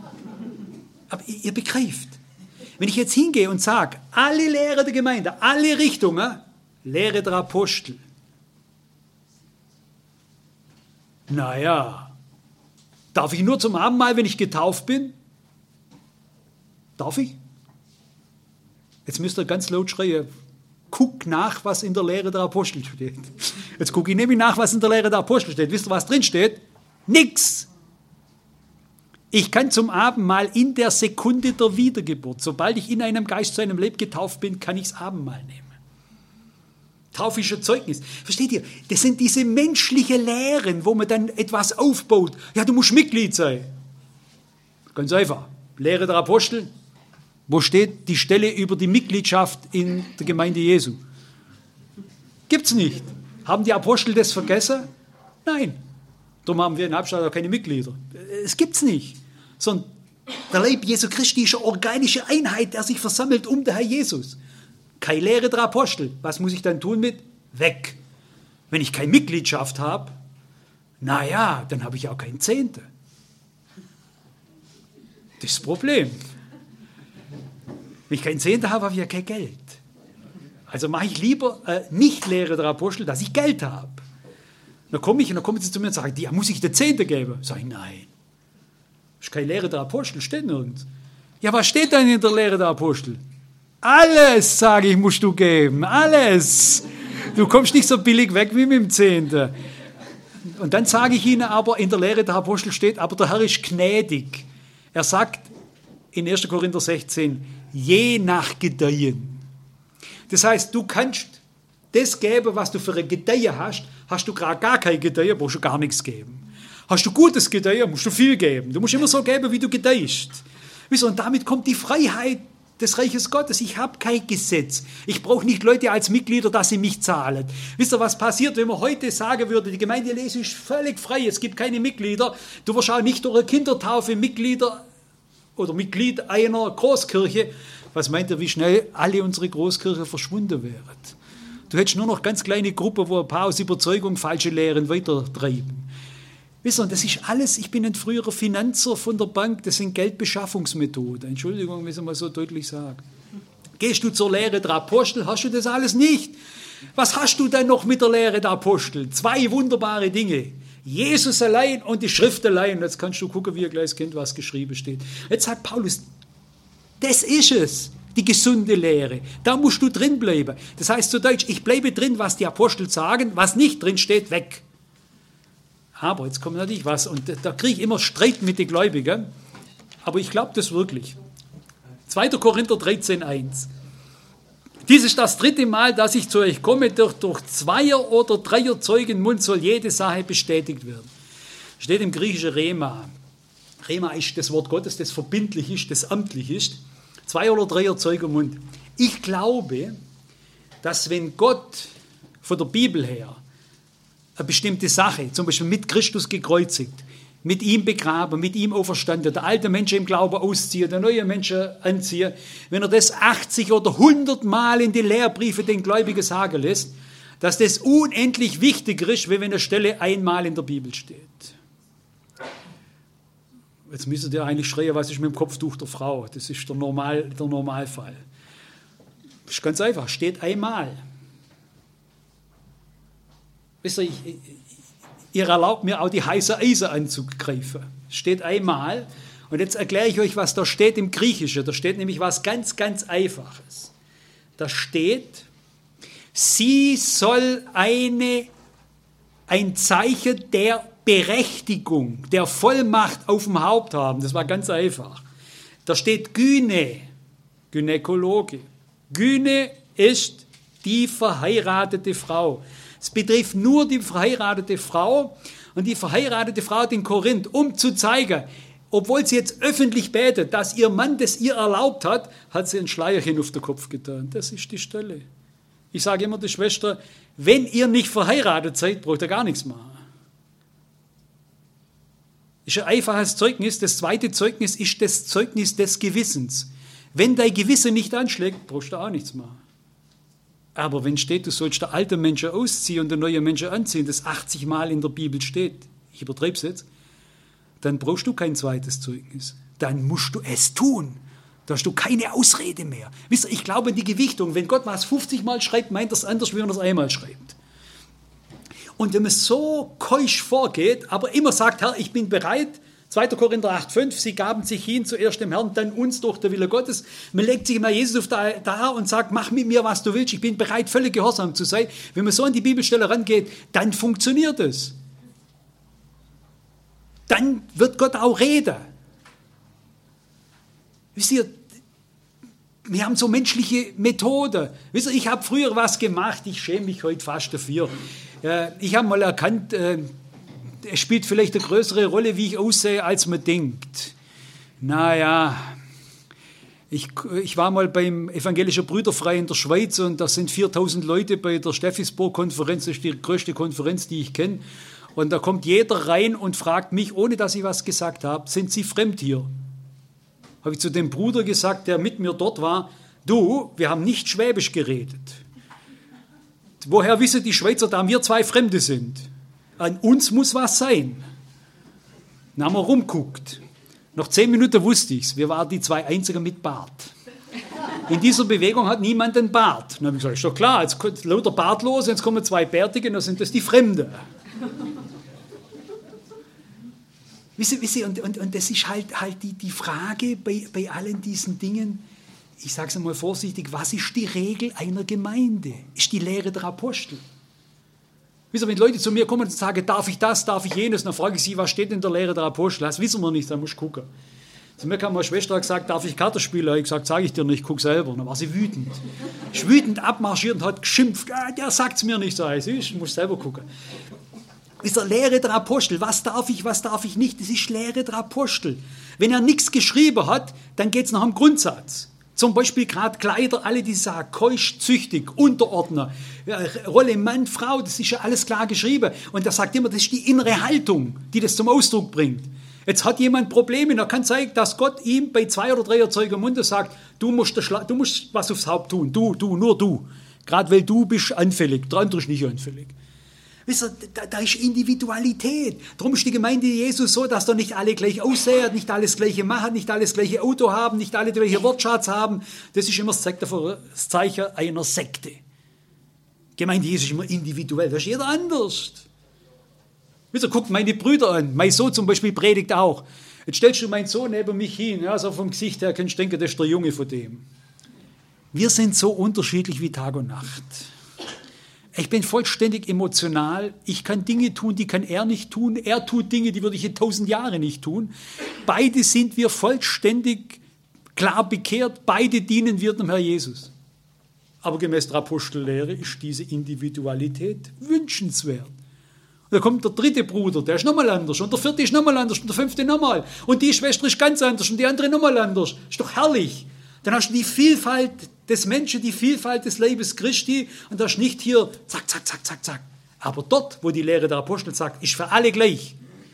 Aber ihr, ihr begreift, wenn ich jetzt hingehe und sage, alle Lehre der Gemeinde, alle Richtungen, Lehre der Apostel. Naja, darf ich nur zum Abendmahl, wenn ich getauft bin? Darf ich? Jetzt müsst ihr ganz laut schreien, guck nach, was in der Lehre der Apostel steht. Jetzt gucke ich nämlich nach, was in der Lehre der Apostel steht. Wisst ihr, was drin steht? Nix. Ich kann zum Abendmahl in der Sekunde der Wiedergeburt, sobald ich in einem Geist zu einem Leib getauft bin, kann ich das Abendmahl nehmen. Taufe ist ein Zeugnis. Versteht ihr? Das sind diese menschlichen Lehren, wo man dann etwas aufbaut. Ja, du musst Mitglied sein. Ganz einfach. Lehre der Apostel. Wo steht die Stelle über die Mitgliedschaft in der Gemeinde Jesu? Gibt's nicht. Haben die Apostel das vergessen? Nein. Darum haben wir in Albstadt auch keine Mitglieder. Es gibt's nicht. Sondern der Leib Jesu Christi ist eine organische Einheit, der sich versammelt um den Herr Jesus. Keine Lehre der Apostel. Was muss ich dann tun mit? Weg. Wenn ich keine Mitgliedschaft habe, naja, dann habe ich auch keinen Zehnte. Das ist das Problem. Wenn ich keinen Zehnte habe, habe ich ja kein Geld. Also mache ich lieber äh, nicht Lehre der Apostel, dass ich Geld habe. Dann komme ich und dann kommen sie zu mir und sagen, ja, muss ich den Zehnte geben? Sag ich, nein. Das ist keine Lehre der Apostel, steht nirgends. Ja, was steht denn in der Lehre der Apostel? Alles, sage ich, musst du geben. Alles. Du kommst nicht so billig weg wie mit dem Zehnten. Und dann sage ich ihnen aber, in der Lehre der Apostel steht, aber der Herr ist gnädig. Er sagt in erster Korinther sechzehn, je nach Gedeihen. Das heißt, du kannst das geben, was du für eine Gedeihe hast. Hast du gerade gar keine Gedeihe, brauchst du gar nichts geben. Hast du gutes Gedeihe, musst du viel geben. Du musst immer so geben, wie du gedeihst. Und damit kommt die Freiheit des Reiches Gottes. Ich habe kein Gesetz. Ich brauche nicht Leute als Mitglieder, dass sie mich zahlen. Wisst ihr, was passiert, wenn man heute sagen würde, die Gemeinde Jesu ist völlig frei, es gibt keine Mitglieder. Du wirst auch nicht durch eine Kindertaufe Mitglieder oder Mitglied einer Großkirche. Was meint ihr, wie schnell alle unsere Großkirche verschwunden wären? Du hättest nur noch ganz kleine Gruppen, wo ein paar aus Überzeugung falsche Lehren weitertreiben. Wisst ihr, das ist alles, ich bin ein früherer Finanzer von der Bank, das sind Geldbeschaffungsmethoden. Entschuldigung, wenn ich mal so deutlich sage. Gehst du zur Lehre der Apostel, hast du das alles nicht. Was hast du denn noch mit der Lehre der Apostel? Zwei wunderbare Dinge. Jesus allein und die Schrift allein. Jetzt kannst du gucken, wie ihr gleich kennt, was geschrieben steht. Jetzt sagt Paulus, das ist es, die gesunde Lehre. Da musst du drin bleiben. Das heißt zu Deutsch, ich bleibe drin, was die Apostel sagen, was nicht drin steht, weg. Aber jetzt kommt natürlich was, und da kriege ich immer Streit mit den Gläubigen, aber ich glaube das wirklich. zweiter Korinther dreizehn eins. Dies ist das dritte Mal, dass ich zu euch komme, durch, durch Zweier- oder Dreier-Zeugenmund soll jede Sache bestätigt werden. Steht im Griechischen Rema. Rema ist das Wort Gottes, das verbindlich ist, das amtlich ist. Zweier- oder Dreier-Zeugenmund. Ich glaube, dass wenn Gott von der Bibel her eine bestimmte Sache, zum Beispiel mit Christus gekreuzigt, mit ihm begraben, mit ihm auferstanden, der alte Mensch im Glauben ausziehen, der neue Mensch anziehen, wenn er das achtzig oder hundert Mal in die Lehrbriefe den Gläubigen sagen lässt, dass das unendlich wichtiger ist, wie wenn eine Stelle einmal in der Bibel steht. Jetzt müsstet ihr eigentlich schreien, was ist mit dem Kopftuch der Frau? Das ist der, Normal, der Normalfall. Das ist ganz einfach, steht einmal. Wisst ihr, ich, ihr erlaubt mir auch die heiße Eisen anzugreifen. Steht einmal. Und jetzt erkläre ich euch, was da steht im Griechischen. Da steht nämlich was ganz, ganz Einfaches. Da steht, sie soll eine, ein Zeichen der Berechtigung, der Vollmacht auf dem Haupt haben. Das war ganz einfach. Da steht Gyne, Gynäkologe. Gyne ist die verheiratete Frau. Es betrifft nur die verheiratete Frau, und die verheiratete Frau hat in Korinth, um zu zeigen, obwohl sie jetzt öffentlich betet, dass ihr Mann das ihr erlaubt hat, hat sie ein Schleierchen auf den Kopf getan. Das ist die Stelle. Ich sage immer der Schwester, wenn ihr nicht verheiratet seid, braucht ihr gar nichts machen. Das ist ein einfaches Zeugnis. Das zweite Zeugnis ist das Zeugnis des Gewissens. Wenn dein Gewissen nicht anschlägt, brauchst du auch nichts machen. Aber wenn steht, du sollst der alte Mensch ausziehen und der neue Mensch anziehen, das achtzig Mal in der Bibel steht, ich übertreibe es jetzt, dann brauchst du kein zweites Zeugnis. Dann musst du es tun. Da hast du keine Ausrede mehr. Wisst ihr, ich glaube in die Gewichtung. Wenn Gott was fünfzig Mal schreibt, meint er es anders, wie wenn er es einmal schreibt. Und wenn man so keusch vorgeht, aber immer sagt, Herr, ich bin bereit, zweiter Korinther acht, fünf, sie gaben sich hin zuerst dem Herrn, dann uns durch der Wille Gottes. Man legt sich immer Jesus auf der da und sagt, mach mit mir, was du willst, ich bin bereit, völlig gehorsam zu sein. Wenn man so an die Bibelstelle rangeht, dann funktioniert es. Dann wird Gott auch reden. Wisst ihr, wir haben so menschliche Methoden. Wisst ihr, ich habe früher was gemacht, ich schäme mich heute fast dafür. Ich habe mal erkannt, es spielt vielleicht eine größere Rolle, wie ich aussehe, als man denkt. Naja, ich, ich war mal beim Evangelischen Brüderfrei in der Schweiz und da sind viertausend Leute bei der Steffisburg-Konferenz, das ist die größte Konferenz, die ich kenne. Und da kommt jeder rein und fragt mich, ohne dass ich was gesagt habe, sind Sie fremd hier? Habe ich zu dem Bruder gesagt, der mit mir dort war, du, wir haben nicht Schwäbisch geredet. Woher wissen die Schweizer, da wir zwei Fremde sind? An uns muss was sein. Dann haben wir rumguckt. Nach zehn Minuten wusste ich es. Wir waren die zwei Einzigen mit Bart. In dieser Bewegung hat niemand einen Bart. Dann habe ich gesagt, ist doch klar, jetzt kommt lauter Bartlos, jetzt kommen zwei Bärtige, dann sind das die Fremden. Wisst ihr, wisst ihr, und, und, und das ist halt, halt die, die Frage bei, bei allen diesen Dingen, ich sage es einmal vorsichtig, was ist die Regel einer Gemeinde? Ist die Lehre der Apostel? Wisst ihr, wenn Leute zu mir kommen und sagen, darf ich das, darf ich jenes, dann frage ich sie, was steht in der Lehre der Apostel? Das wissen wir nicht, dann muss ich gucken. Zu mir kam meine Schwester und gesagt, darf ich Karte spielen? Ich habe gesagt, sage ich dir nicht, guck selber. Dann war sie wütend. Ist wütend abmarschiert und hat geschimpft, ah, der sagt es mir nicht, so. Ich muss selber gucken. Wisst ihr, Lehre der Apostel, was darf ich, was darf ich nicht? Das ist Lehre der Apostel. Wenn er nichts geschrieben hat, dann geht es nach dem Grundsatz. Zum Beispiel gerade Kleider, alle die sagen, keusch, züchtig, Unterordner, Rolle Mann, Frau, das ist ja alles klar geschrieben. Und er sagt immer, das ist die innere Haltung, die das zum Ausdruck bringt. Jetzt hat jemand Probleme, da kann sein, dass Gott ihm bei zwei oder drei Erzeuger im Munde sagt, du musst, du musst was aufs Haupt tun, du, du, nur du. Gerade weil du bist anfällig, der andere ist nicht anfällig. Wisst ihr, da, da ist Individualität. Darum ist die Gemeinde Jesus so, dass da nicht alle gleich aussehen, nicht alles gleiche machen, nicht alles gleiche Auto haben, nicht alle den gleichen Wortschatz haben. Das ist immer das Zeichen einer Sekte. Gemeinde Jesus ist immer individuell, da ist jeder anders. Wisst ihr, guckt meine Brüder an. Mein Sohn zum Beispiel predigt auch. Jetzt stellst du meinen Sohn neben mich hin, ja, so vom Gesicht her kannst du denken, das ist der Junge von dem. Wir sind so unterschiedlich wie Tag und Nacht. Ich bin vollständig emotional. Ich kann Dinge tun, die kann er nicht tun. Er tut Dinge, die würde ich in tausend Jahren nicht tun. Beide sind wir vollständig klar bekehrt. Beide dienen wir dem Herr Jesus. Aber gemäß der Apostellehre ist diese Individualität wünschenswert. Und da kommt der dritte Bruder, der ist nochmal anders. Und der vierte ist nochmal anders. Und der fünfte nochmal. Und die Schwester ist ganz anders. Und die andere nochmal anders. Ist doch herrlich. Dann hast du die Vielfalt des Menschen, die Vielfalt des Leibes Christi und das ist nicht hier zack, zack, zack, zack, zack. Aber dort, wo die Lehre der Apostel sagt, ist für alle gleich.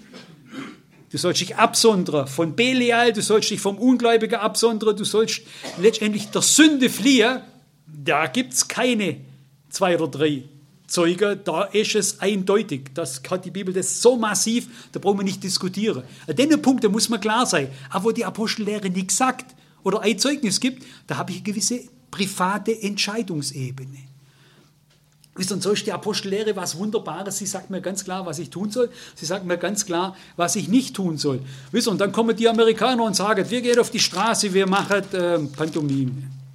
Du sollst dich absondern von Belial, du sollst dich vom Ungläubigen absondern, du sollst letztendlich der Sünde fliehen. Da gibt es keine zwei oder drei Zeugen, da ist es eindeutig. Das hat die Bibel das so massiv, da brauchen wir nicht diskutieren. An den Punkten muss man klar sein. Aber wo die Apostellehre nichts sagt, oder ein Zeugnis gibt, da habe ich eine gewisse private Entscheidungsebene. Wisst ihr, und so ist die Apostellehre was Wunderbares. Sie sagt mir ganz klar, was ich tun soll. Sie sagt mir ganz klar, was ich nicht tun soll. Wisst ihr, und dann kommen die Amerikaner und sagen, wir gehen auf die Straße, wir machen äh, Pantomime.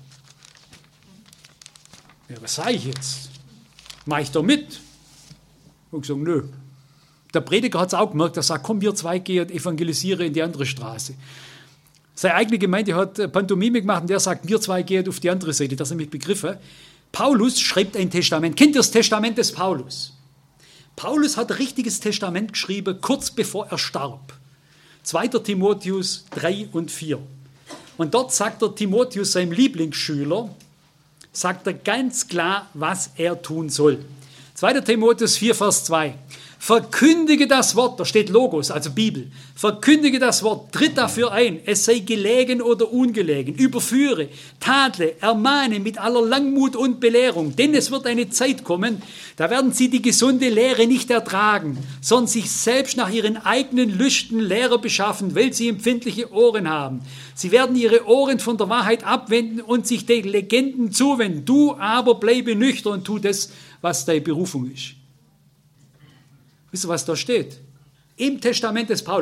Ja, was sage ich jetzt? Mache ich da mit? Und ich sage, nö. Der Prediger hat es auch gemerkt, er sagt, komm, wir zwei gehen und evangelisieren in die andere Straße. Seine eigene Gemeinde hat Pantomime gemacht und der sagt, wir zwei gehen auf die andere Seite. Das habe ich begriffen. Paulus schreibt ein Testament. Kennt ihr das Testament des Paulus? Paulus hat ein richtiges Testament geschrieben, kurz bevor er starb. zweiter Timotheus drei und vier. Und dort sagt der Timotheus seinem Lieblingsschüler, sagt er ganz klar, was er tun soll. zweiter Timotheus vier, Vers zwei. Verkündige das Wort, da steht Logos, also Bibel. Verkündige das Wort, tritt dafür ein, es sei gelegen oder ungelegen. Überführe, tadle, ermahne mit aller Langmut und Belehrung. Denn es wird eine Zeit kommen, da werden sie die gesunde Lehre nicht ertragen, sondern sich selbst nach ihren eigenen Lüsten Lehrer beschaffen, weil sie empfindliche Ohren haben. Sie werden ihre Ohren von der Wahrheit abwenden und sich den Legenden zuwenden. Du aber bleibe nüchtern und tu das, was deine Berufung ist. Wisst ihr, was da steht? Im Testament des Paulus.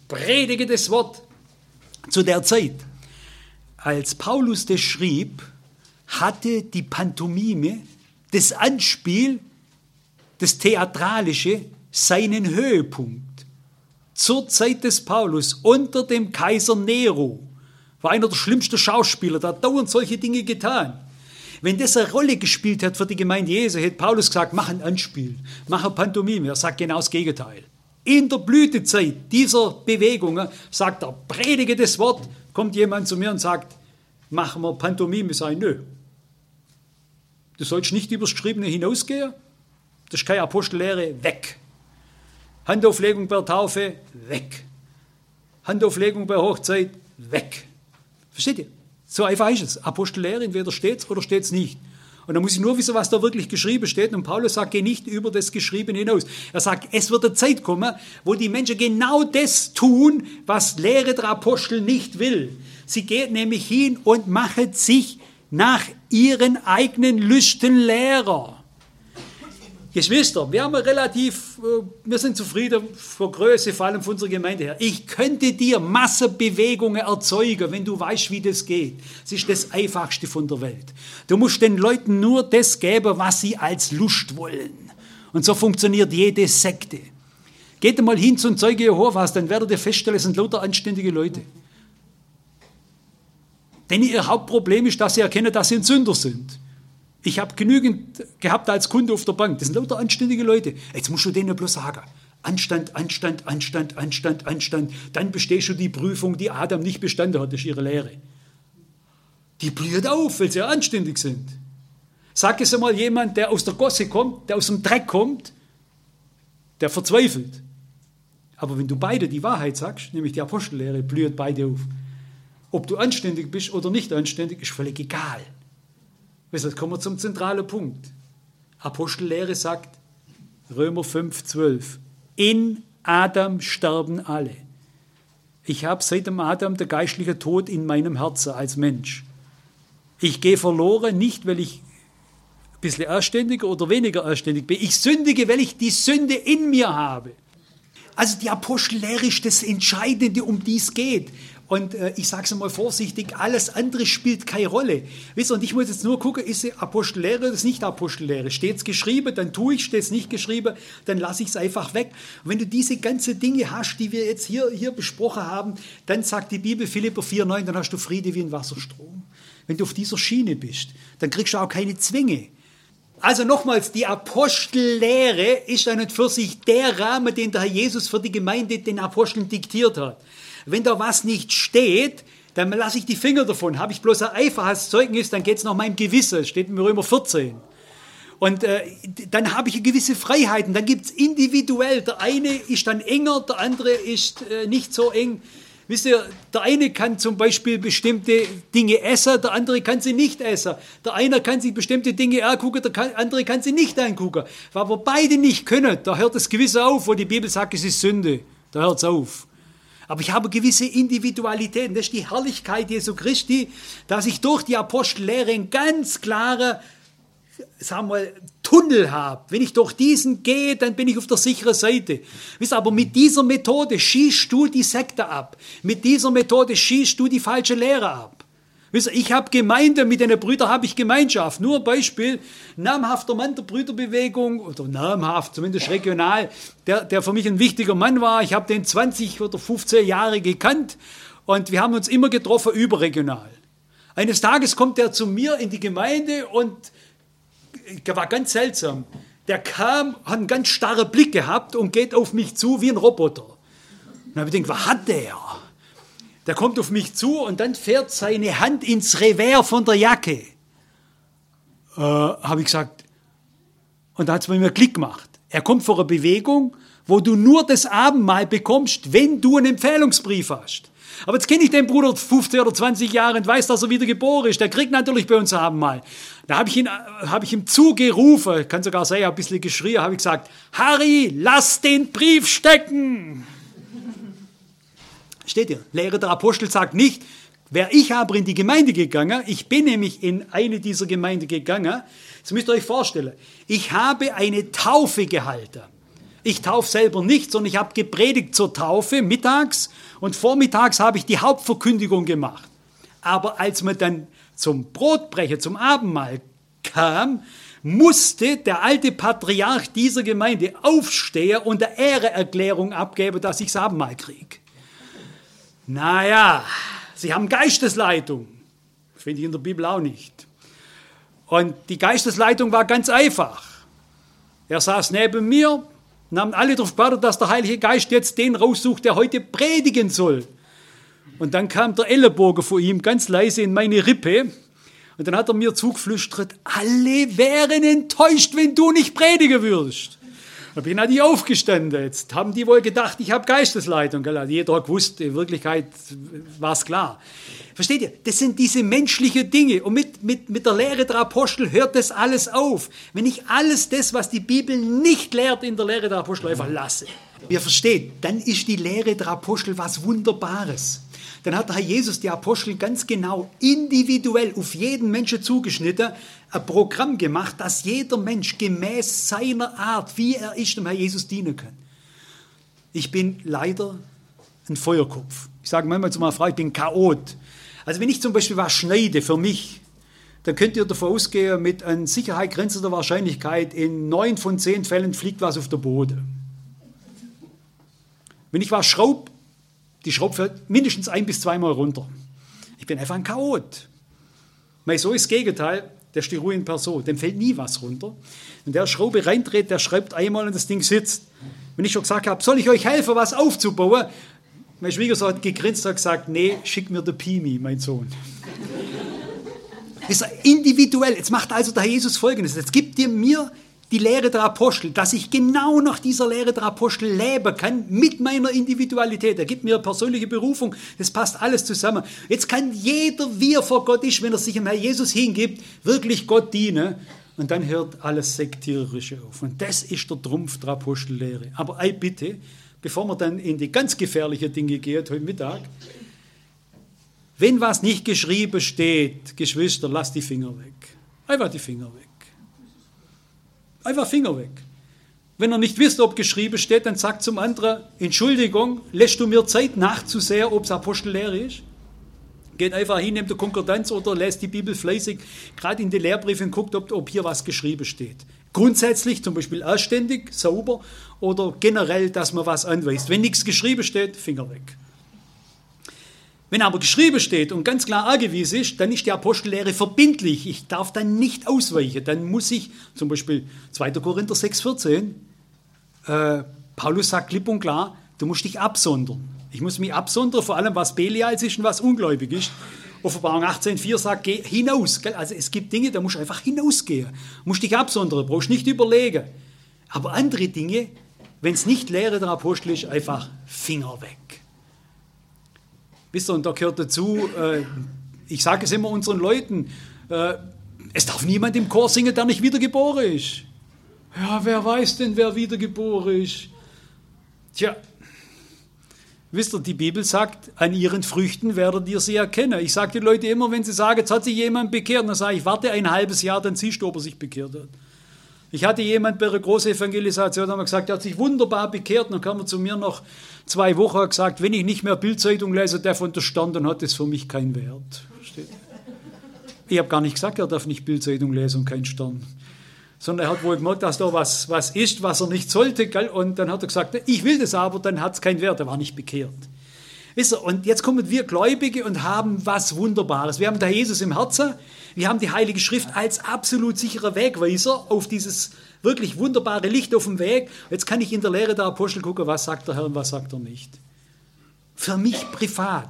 predige das Wort. Zu der Zeit, als Paulus das schrieb, hatte die Pantomime, das Anspiel, das Theatralische seinen Höhepunkt. Zur Zeit des Paulus, unter dem Kaiser Nero, war einer der schlimmsten Schauspieler, der hat dauernd solche Dinge getan. Wenn das eine Rolle gespielt hat für die Gemeinde Jesu, hätte Paulus gesagt, mach ein Anspiel, mach ein Pantomime. Er sagt genau das Gegenteil. In der Blütezeit dieser Bewegungen sagt er, predige das Wort, kommt jemand zu mir und sagt, machen wir Pantomime, sag ich, nö. Du sollst nicht übers Geschriebene hinausgehen, das ist keine Apostellehre, weg. Handauflegung bei der Taufe, weg. Handauflegung bei Hochzeit, weg. Versteht ihr? So einfach ist es. Apostellehre, entweder steht es oder steht es nicht. Und dann muss ich nur wissen, was da wirklich geschrieben steht. Und Paulus sagt, geh nicht über das Geschriebene hinaus. Er sagt, es wird eine Zeit kommen, wo die Menschen genau das tun, was Lehre der Apostel nicht will. Sie geht nämlich hin und macht sich nach ihren eigenen Lüsten Lehrer. Geschwister, wir haben relativ, wir sind zufrieden vor Größe, vor allem von unserer Gemeinde her. Ich könnte dir Massenbewegungen erzeugen, wenn du weißt, wie das geht. Das ist das Einfachste von der Welt. Du musst den Leuten nur das geben, was sie als Lust wollen. Und so funktioniert jede Sekte. Geht mal hin zum Zeuge Jehovas, dann werdet ihr feststellen, es sind lauter anständige Leute. Denn ihr Hauptproblem ist, dass sie erkennen, dass sie ein Sünder sind. Ich habe genügend gehabt als Kunde auf der Bank. Das sind lauter anständige Leute. Jetzt musst du denen bloß sagen, Anstand, Anstand, Anstand, Anstand, Anstand. Dann bestehst du die Prüfung, die Adam nicht bestanden hat. Das ist ihre Lehre. Die blüht auf, weil sie ja anständig sind. Sag es einmal jemand, der aus der Gosse kommt, der aus dem Dreck kommt, der verzweifelt. Aber wenn du beide die Wahrheit sagst, nämlich die Apostellehre, blüht beide auf. Ob du anständig bist oder nicht anständig, ist völlig egal. Jetzt kommen wir zum zentralen Punkt. Apostellehre sagt, Römer fünf, zwölf, in Adam sterben alle. Ich habe seit dem Adam der geistliche Tod in meinem Herzen als Mensch. Ich gehe verloren, nicht weil ich ein bisschen anständiger oder weniger anständig bin. Ich sündige, weil ich die Sünde in mir habe. Also die Apostellehre ist das Entscheidende, um die es geht. Und äh, ich sage es mal vorsichtig, alles andere spielt keine Rolle. Wisst ihr, und ich muss jetzt nur gucken, ist es Apostellehre oder ist es nicht Apostellehre? Steht es geschrieben, dann tue ich, steht es nicht geschrieben, dann lasse ich es einfach weg. Und wenn du diese ganzen Dinge hast, die wir jetzt hier, hier besprochen haben, dann sagt die Bibel, Philipper vier, neun, dann hast du Friede wie ein Wasserstrom. Wenn du auf dieser Schiene bist, dann kriegst du auch keine Zwänge. Also nochmals, die Apostellehre ist an und für sich der Rahmen, den der Herr Jesus für die Gemeinde den Aposteln diktiert hat. Wenn da was nicht steht, dann lasse ich die Finger davon. Habe ich bloß ein einfaches Zeugnis, dann geht es nach meinem Gewissen. Das steht in Römer vierzehn. Und äh, dann habe ich gewisse Freiheiten. Dann gibt es individuell. Der eine ist dann enger, der andere ist äh, nicht so eng. Wisst ihr, der eine kann zum Beispiel bestimmte Dinge essen, der andere kann sie nicht essen. Der eine kann sich bestimmte Dinge angucken, der andere kann sie nicht angucken. Aber beide nicht können, da hört das Gewissen auf, wo die Bibel sagt, es ist Sünde. Da hört es auf. Aber ich habe gewisse Individualitäten. Das ist die Herrlichkeit Jesu Christi, dass ich durch die Apostellehre einen ganz klaren, sagen wir mal, Tunnel habe. Wenn ich durch diesen gehe, dann bin ich auf der sicheren Seite. Wisst ihr, aber mit dieser Methode schießt du die Sekte ab. Mit dieser Methode schießt du die falsche Lehre ab. Wisst ihr, ich habe Gemeinde, mit den Brüdern habe ich Gemeinschaft. Nur ein Beispiel, namhafter Mann der Brüderbewegung, oder namhaft, zumindest regional, der, der für mich ein wichtiger Mann war. Ich habe den zwanzig oder fünfzehn Jahre gekannt und wir haben uns immer getroffen überregional. Eines Tages kommt er zu mir in die Gemeinde und der war ganz seltsam. Der kam, hat einen ganz starren Blick gehabt und geht auf mich zu wie ein Roboter. Dann habe ich gedacht, was hat der? Der kommt auf mich zu und dann fährt seine Hand ins Revers von der Jacke. Äh, habe ich gesagt. Und da hat es bei mir Klick gemacht. Er kommt vor eine Bewegung, wo du nur das Abendmahl bekommst, wenn du einen Empfehlungsbrief hast. Aber jetzt kenne ich den Bruder fünfzehn oder zwanzig Jahre und weiß, dass er wieder geboren ist. Der kriegt natürlich bei uns ein Abendmahl. Da habe ich, ihn, hab ich ihm zugerufen, kann sogar sein, ein bisschen geschrien, habe ich gesagt, Harry, lass den Brief stecken. Steht ihr? Lehre der Apostel sagt nicht, wäre ich aber in die Gemeinde gegangen, ich bin nämlich in eine dieser Gemeinden gegangen, jetzt müsst ihr euch vorstellen, ich habe eine Taufe gehalten. Ich taufe selber nicht, sondern ich habe gepredigt zur Taufe mittags und vormittags habe ich die Hauptverkündigung gemacht. Aber als man dann zum Brotbrechen, zum Abendmahl kam, musste der alte Patriarch dieser Gemeinde aufstehen und eine Ehreerklärung abgeben, dass ich das Abendmahl kriege. Naja, sie haben Geistesleitung. Finde ich in der Bibel auch nicht. Und die Geistesleitung war ganz einfach. Er saß neben mir und haben alle darauf gewartet, dass der Heilige Geist jetzt den raussucht, der heute predigen soll. Und dann kam der Ellenbogen von ihm ganz leise in meine Rippe. Und dann hat er mir zugeflüstert, alle wären enttäuscht, wenn du nicht predigen würdest. Da bin ich aufgestanden. Jetzt haben die wohl gedacht, ich habe Geistesleitung. Also jeder hat gewusst, in Wirklichkeit war es klar. Versteht ihr? Das sind diese menschlichen Dinge. Und mit, mit, mit der Lehre der Apostel hört das alles auf. Wenn ich alles das, was die Bibel nicht lehrt, in der Lehre der Apostel einfach lasse. Ihr versteht, dann ist die Lehre der Apostel was Wunderbares. Dann hat der Herr Jesus die Apostel ganz genau individuell auf jeden Menschen zugeschnitten, ein Programm gemacht, dass jeder Mensch gemäß seiner Art, wie er ist, dem Herr Jesus dienen kann. Ich bin leider ein Feuerkopf. Ich sage manchmal zu meiner Frau, ich bin Chaot. Also wenn ich zum Beispiel was schneide für mich, dann könnt ihr davon ausgehen, mit einer Sicherheit grenzender Wahrscheinlichkeit, in neun von zehn Fällen fliegt was auf den Boden. Wenn ich was schraube, die Schraube fällt mindestens ein- bis zweimal runter. Ich bin einfach ein Chaot. Mein Sohn ist das Gegenteil, der ist die Ruhe in Person. Dem fällt nie was runter. Wenn der Schraube reindreht, der schreibt einmal und das Ding sitzt. Wenn ich schon gesagt habe, soll ich euch helfen, was aufzubauen? Mein Schwiegersohn hat gegrinst und gesagt, nee, schick mir den Pimi, mein Sohn. Das ist individuell. Jetzt macht also der Herr Jesus Folgendes. Jetzt gibt ihr mir die Lehre der Apostel, dass ich genau nach dieser Lehre der Apostel leben kann, mit meiner Individualität. Er gibt mir eine persönliche Berufung, das passt alles zusammen. Jetzt kann jeder, wie er vor Gott ist, wenn er sich dem Herrn Jesus hingibt, wirklich Gott dienen. Und dann hört alles Sektiererische auf. Und das ist der Trumpf der Apostellehre. Aber ei, bitte, bevor man dann in die ganz gefährlichen Dinge geht, heute Mittag, wenn was nicht geschrieben steht, Geschwister, lasst die Finger weg. Einfach die Finger weg. Einfach Finger weg. Wenn ihr nicht wisst, ob geschrieben steht, dann sagt zum anderen, Entschuldigung, lässt du mir Zeit nachzusehen, ob es Apostellehre ist? Geht einfach hin, nehmt die Konkordanz oder lest die Bibel fleißig, gerade in die Lehrbriefe und guckt, ob, ob hier was geschrieben steht. Grundsätzlich, zum Beispiel anständig, sauber oder generell, dass man was anweist. Wenn nichts geschrieben steht, Finger weg. Wenn aber geschrieben steht und ganz klar angewiesen ist, dann ist die Apostellehre verbindlich. Ich darf dann nicht ausweichen. Dann muss ich, zum Beispiel zweiter Korinther sechs vierzehn, äh, Paulus sagt klipp und klar, du musst dich absondern. Ich muss mich absondern, vor allem was Belial ist und was ungläubig ist. Offenbarung achtzehn vier sagt, geh hinaus. Also es gibt Dinge, da musst du einfach hinausgehen. Du musst dich absondern, brauchst nicht überlegen. Aber andere Dinge, wenn es nicht Lehre der Apostel ist, einfach Finger weg. Wisst ihr, und da gehört dazu, äh, ich sage es immer unseren Leuten, äh, es darf niemand im Chor singen, der nicht wiedergeboren ist. Ja, wer weiß denn, wer wiedergeboren ist? Tja, wisst ihr, die Bibel sagt, an ihren Früchten werdet ihr sie erkennen. Ich sage den Leuten immer, wenn sie sagen, jetzt hat sich jemand bekehrt, dann sage ich, warte ein halbes Jahr, dann siehst du, ob er sich bekehrt hat. Ich hatte jemand bei einer großen Evangelisation, da haben wir gesagt, er hat sich wunderbar bekehrt, dann kam er zu mir noch zwei Wochen und gesagt, wenn ich nicht mehr Bildzeitung lese, der von der Stern, dann hat das für mich keinen Wert. Versteht? Ich habe gar nicht gesagt, er darf nicht Bildzeitung lesen und keinen Stern. Sondern er hat wohl gemerkt, dass da was, was ist, was er nicht sollte. Gell? Und dann hat er gesagt, ich will das aber, dann hat es keinen Wert, er war nicht bekehrt. Wisst ihr, und jetzt kommen wir Gläubige und haben was Wunderbares. Wir haben den Jesus im Herzen, wir haben die Heilige Schrift als absolut sicherer Wegweiser auf dieses wirklich wunderbare Licht auf dem Weg. Jetzt kann ich in der Lehre der Apostel gucken, was sagt der Herr und was sagt er nicht. Für mich privat.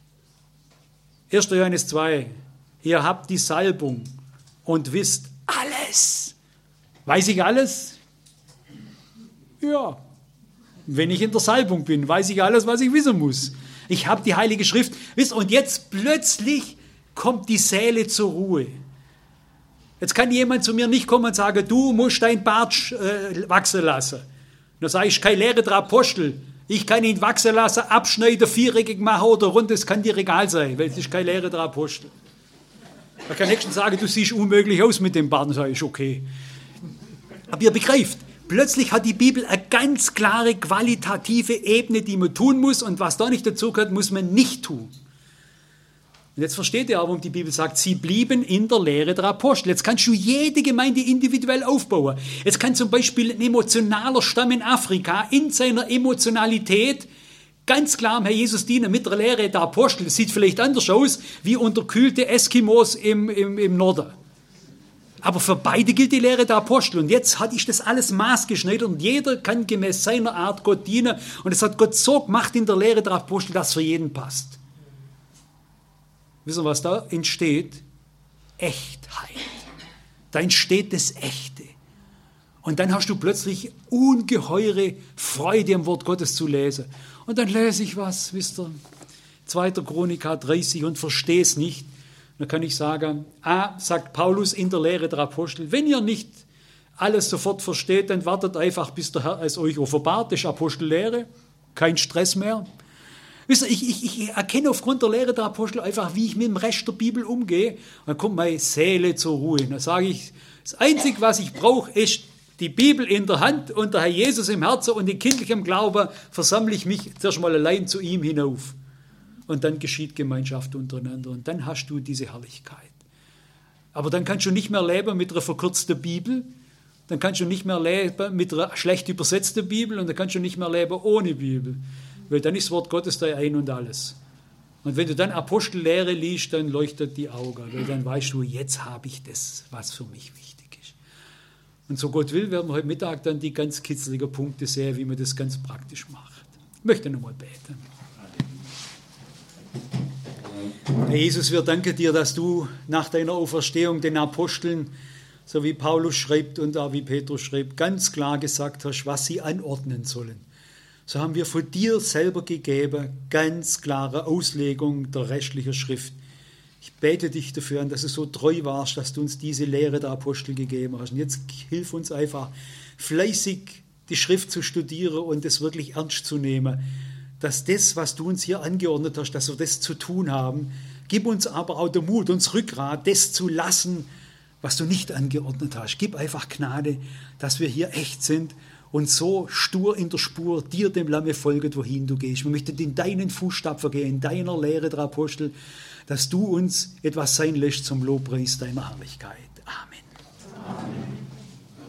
erster Johannes zwei. Ihr habt die Salbung und wisst alles. Weiß ich alles? Ja. Wenn ich in der Salbung bin, weiß ich alles, was ich wissen muss. Ich habe die Heilige Schrift. Wisst ihr, und jetzt plötzlich kommt die Seele zur Ruhe. Jetzt kann jemand zu mir nicht kommen und sagen, du musst dein Bart äh, wachsen lassen. Dann sage ich, keine Lehre der Apostel. Ich kann ihn wachsen lassen, abschneiden, viereckig machen oder rund, das kann dir egal sein, weil es ist keine Lehre der Apostel. Da kann nächsten sagen, du siehst unmöglich aus mit dem Bart. Dann sage ich, okay. Aber ihr begreift, Plötzlich hat die Bibel eine ganz klare qualitative Ebene, die man tun muss, und was da nicht dazu gehört, muss man nicht tun. Und jetzt versteht ihr aber, warum die Bibel sagt, sie blieben in der Lehre der Apostel. Jetzt kannst du jede Gemeinde individuell aufbauen. Jetzt kann zum Beispiel ein emotionaler Stamm in Afrika in seiner Emotionalität ganz klar am Herr Jesus dienen mit der Lehre der Apostel. Das sieht vielleicht anders aus wie unterkühlte Eskimos im, im, im Norden. Aber für beide gilt die Lehre der Apostel. Und jetzt hat ich das alles maßgeschneidert und jeder kann gemäß seiner Art Gott dienen. Und es hat Gott so gemacht in der Lehre der Apostel, dass es für jeden passt. Wissen wir, was da entsteht? Echtheit. Da entsteht das Echte. Und dann hast du plötzlich ungeheure Freude, im Wort Gottes zu lesen. Und dann lese ich was, wisst ihr, zweiter Chronika dreißig und verstehe es nicht. Dann kann ich sagen, A, sagt Paulus in der Lehre der Apostel, wenn ihr nicht alles sofort versteht, dann wartet einfach, bis der Herr es euch offenbart. Das ist Apostellehre, kein Stress mehr. Wisst ihr, ich, ich, ich erkenne aufgrund der Lehre der Apostel einfach, wie ich mit dem Rest der Bibel umgehe. Und dann kommt meine Seele zur Ruhe. Dann sage ich, das Einzige, was ich brauche, ist die Bibel in der Hand und der Herr Jesus im Herzen, und in kindlichem Glauben versammle ich mich zuerst mal allein zu ihm hinauf. Und dann geschieht Gemeinschaft untereinander und dann hast du diese Herrlichkeit. Aber dann kannst du nicht mehr leben mit einer verkürzten Bibel, dann kannst du nicht mehr leben mit einer schlecht übersetzten Bibel und dann kannst du nicht mehr leben ohne Bibel. Weil dann ist das Wort Gottes dein Ein und Alles. Und wenn du dann Apostellehre liest, dann leuchtet die Augen, weil dann weißt du, jetzt habe ich das, was für mich wichtig ist. Und so Gott will, werden wir heute Mittag dann die ganz kitzeligen Punkte sehen, wie man das ganz praktisch macht. Ich möchte nochmal beten. Herr Jesus, wir danken dir, dass du nach deiner Auferstehung den Aposteln, so wie Paulus schreibt und auch wie Petrus schreibt, ganz klar gesagt hast, was sie anordnen sollen. So haben wir von dir selber gegeben, ganz klare Auslegung der restlichen Schrift. Ich bete dich dafür an, dass du so treu warst, dass du uns diese Lehre der Apostel gegeben hast. Und jetzt hilf uns einfach, fleißig die Schrift zu studieren und es wirklich ernst zu nehmen, dass das, was du uns hier angeordnet hast, dass wir das zu tun haben. Gib uns aber auch den Mut, uns Rückgrat, das zu lassen, was du nicht angeordnet hast. Gib einfach Gnade, dass wir hier echt sind und so stur in der Spur dir, dem Lamme, folgen, wohin du gehst. Wir möchten in deinen Fußstapfen gehen, in deiner Lehre der Apostel, dass du uns etwas sein lässt zum Lobpreis deiner Herrlichkeit.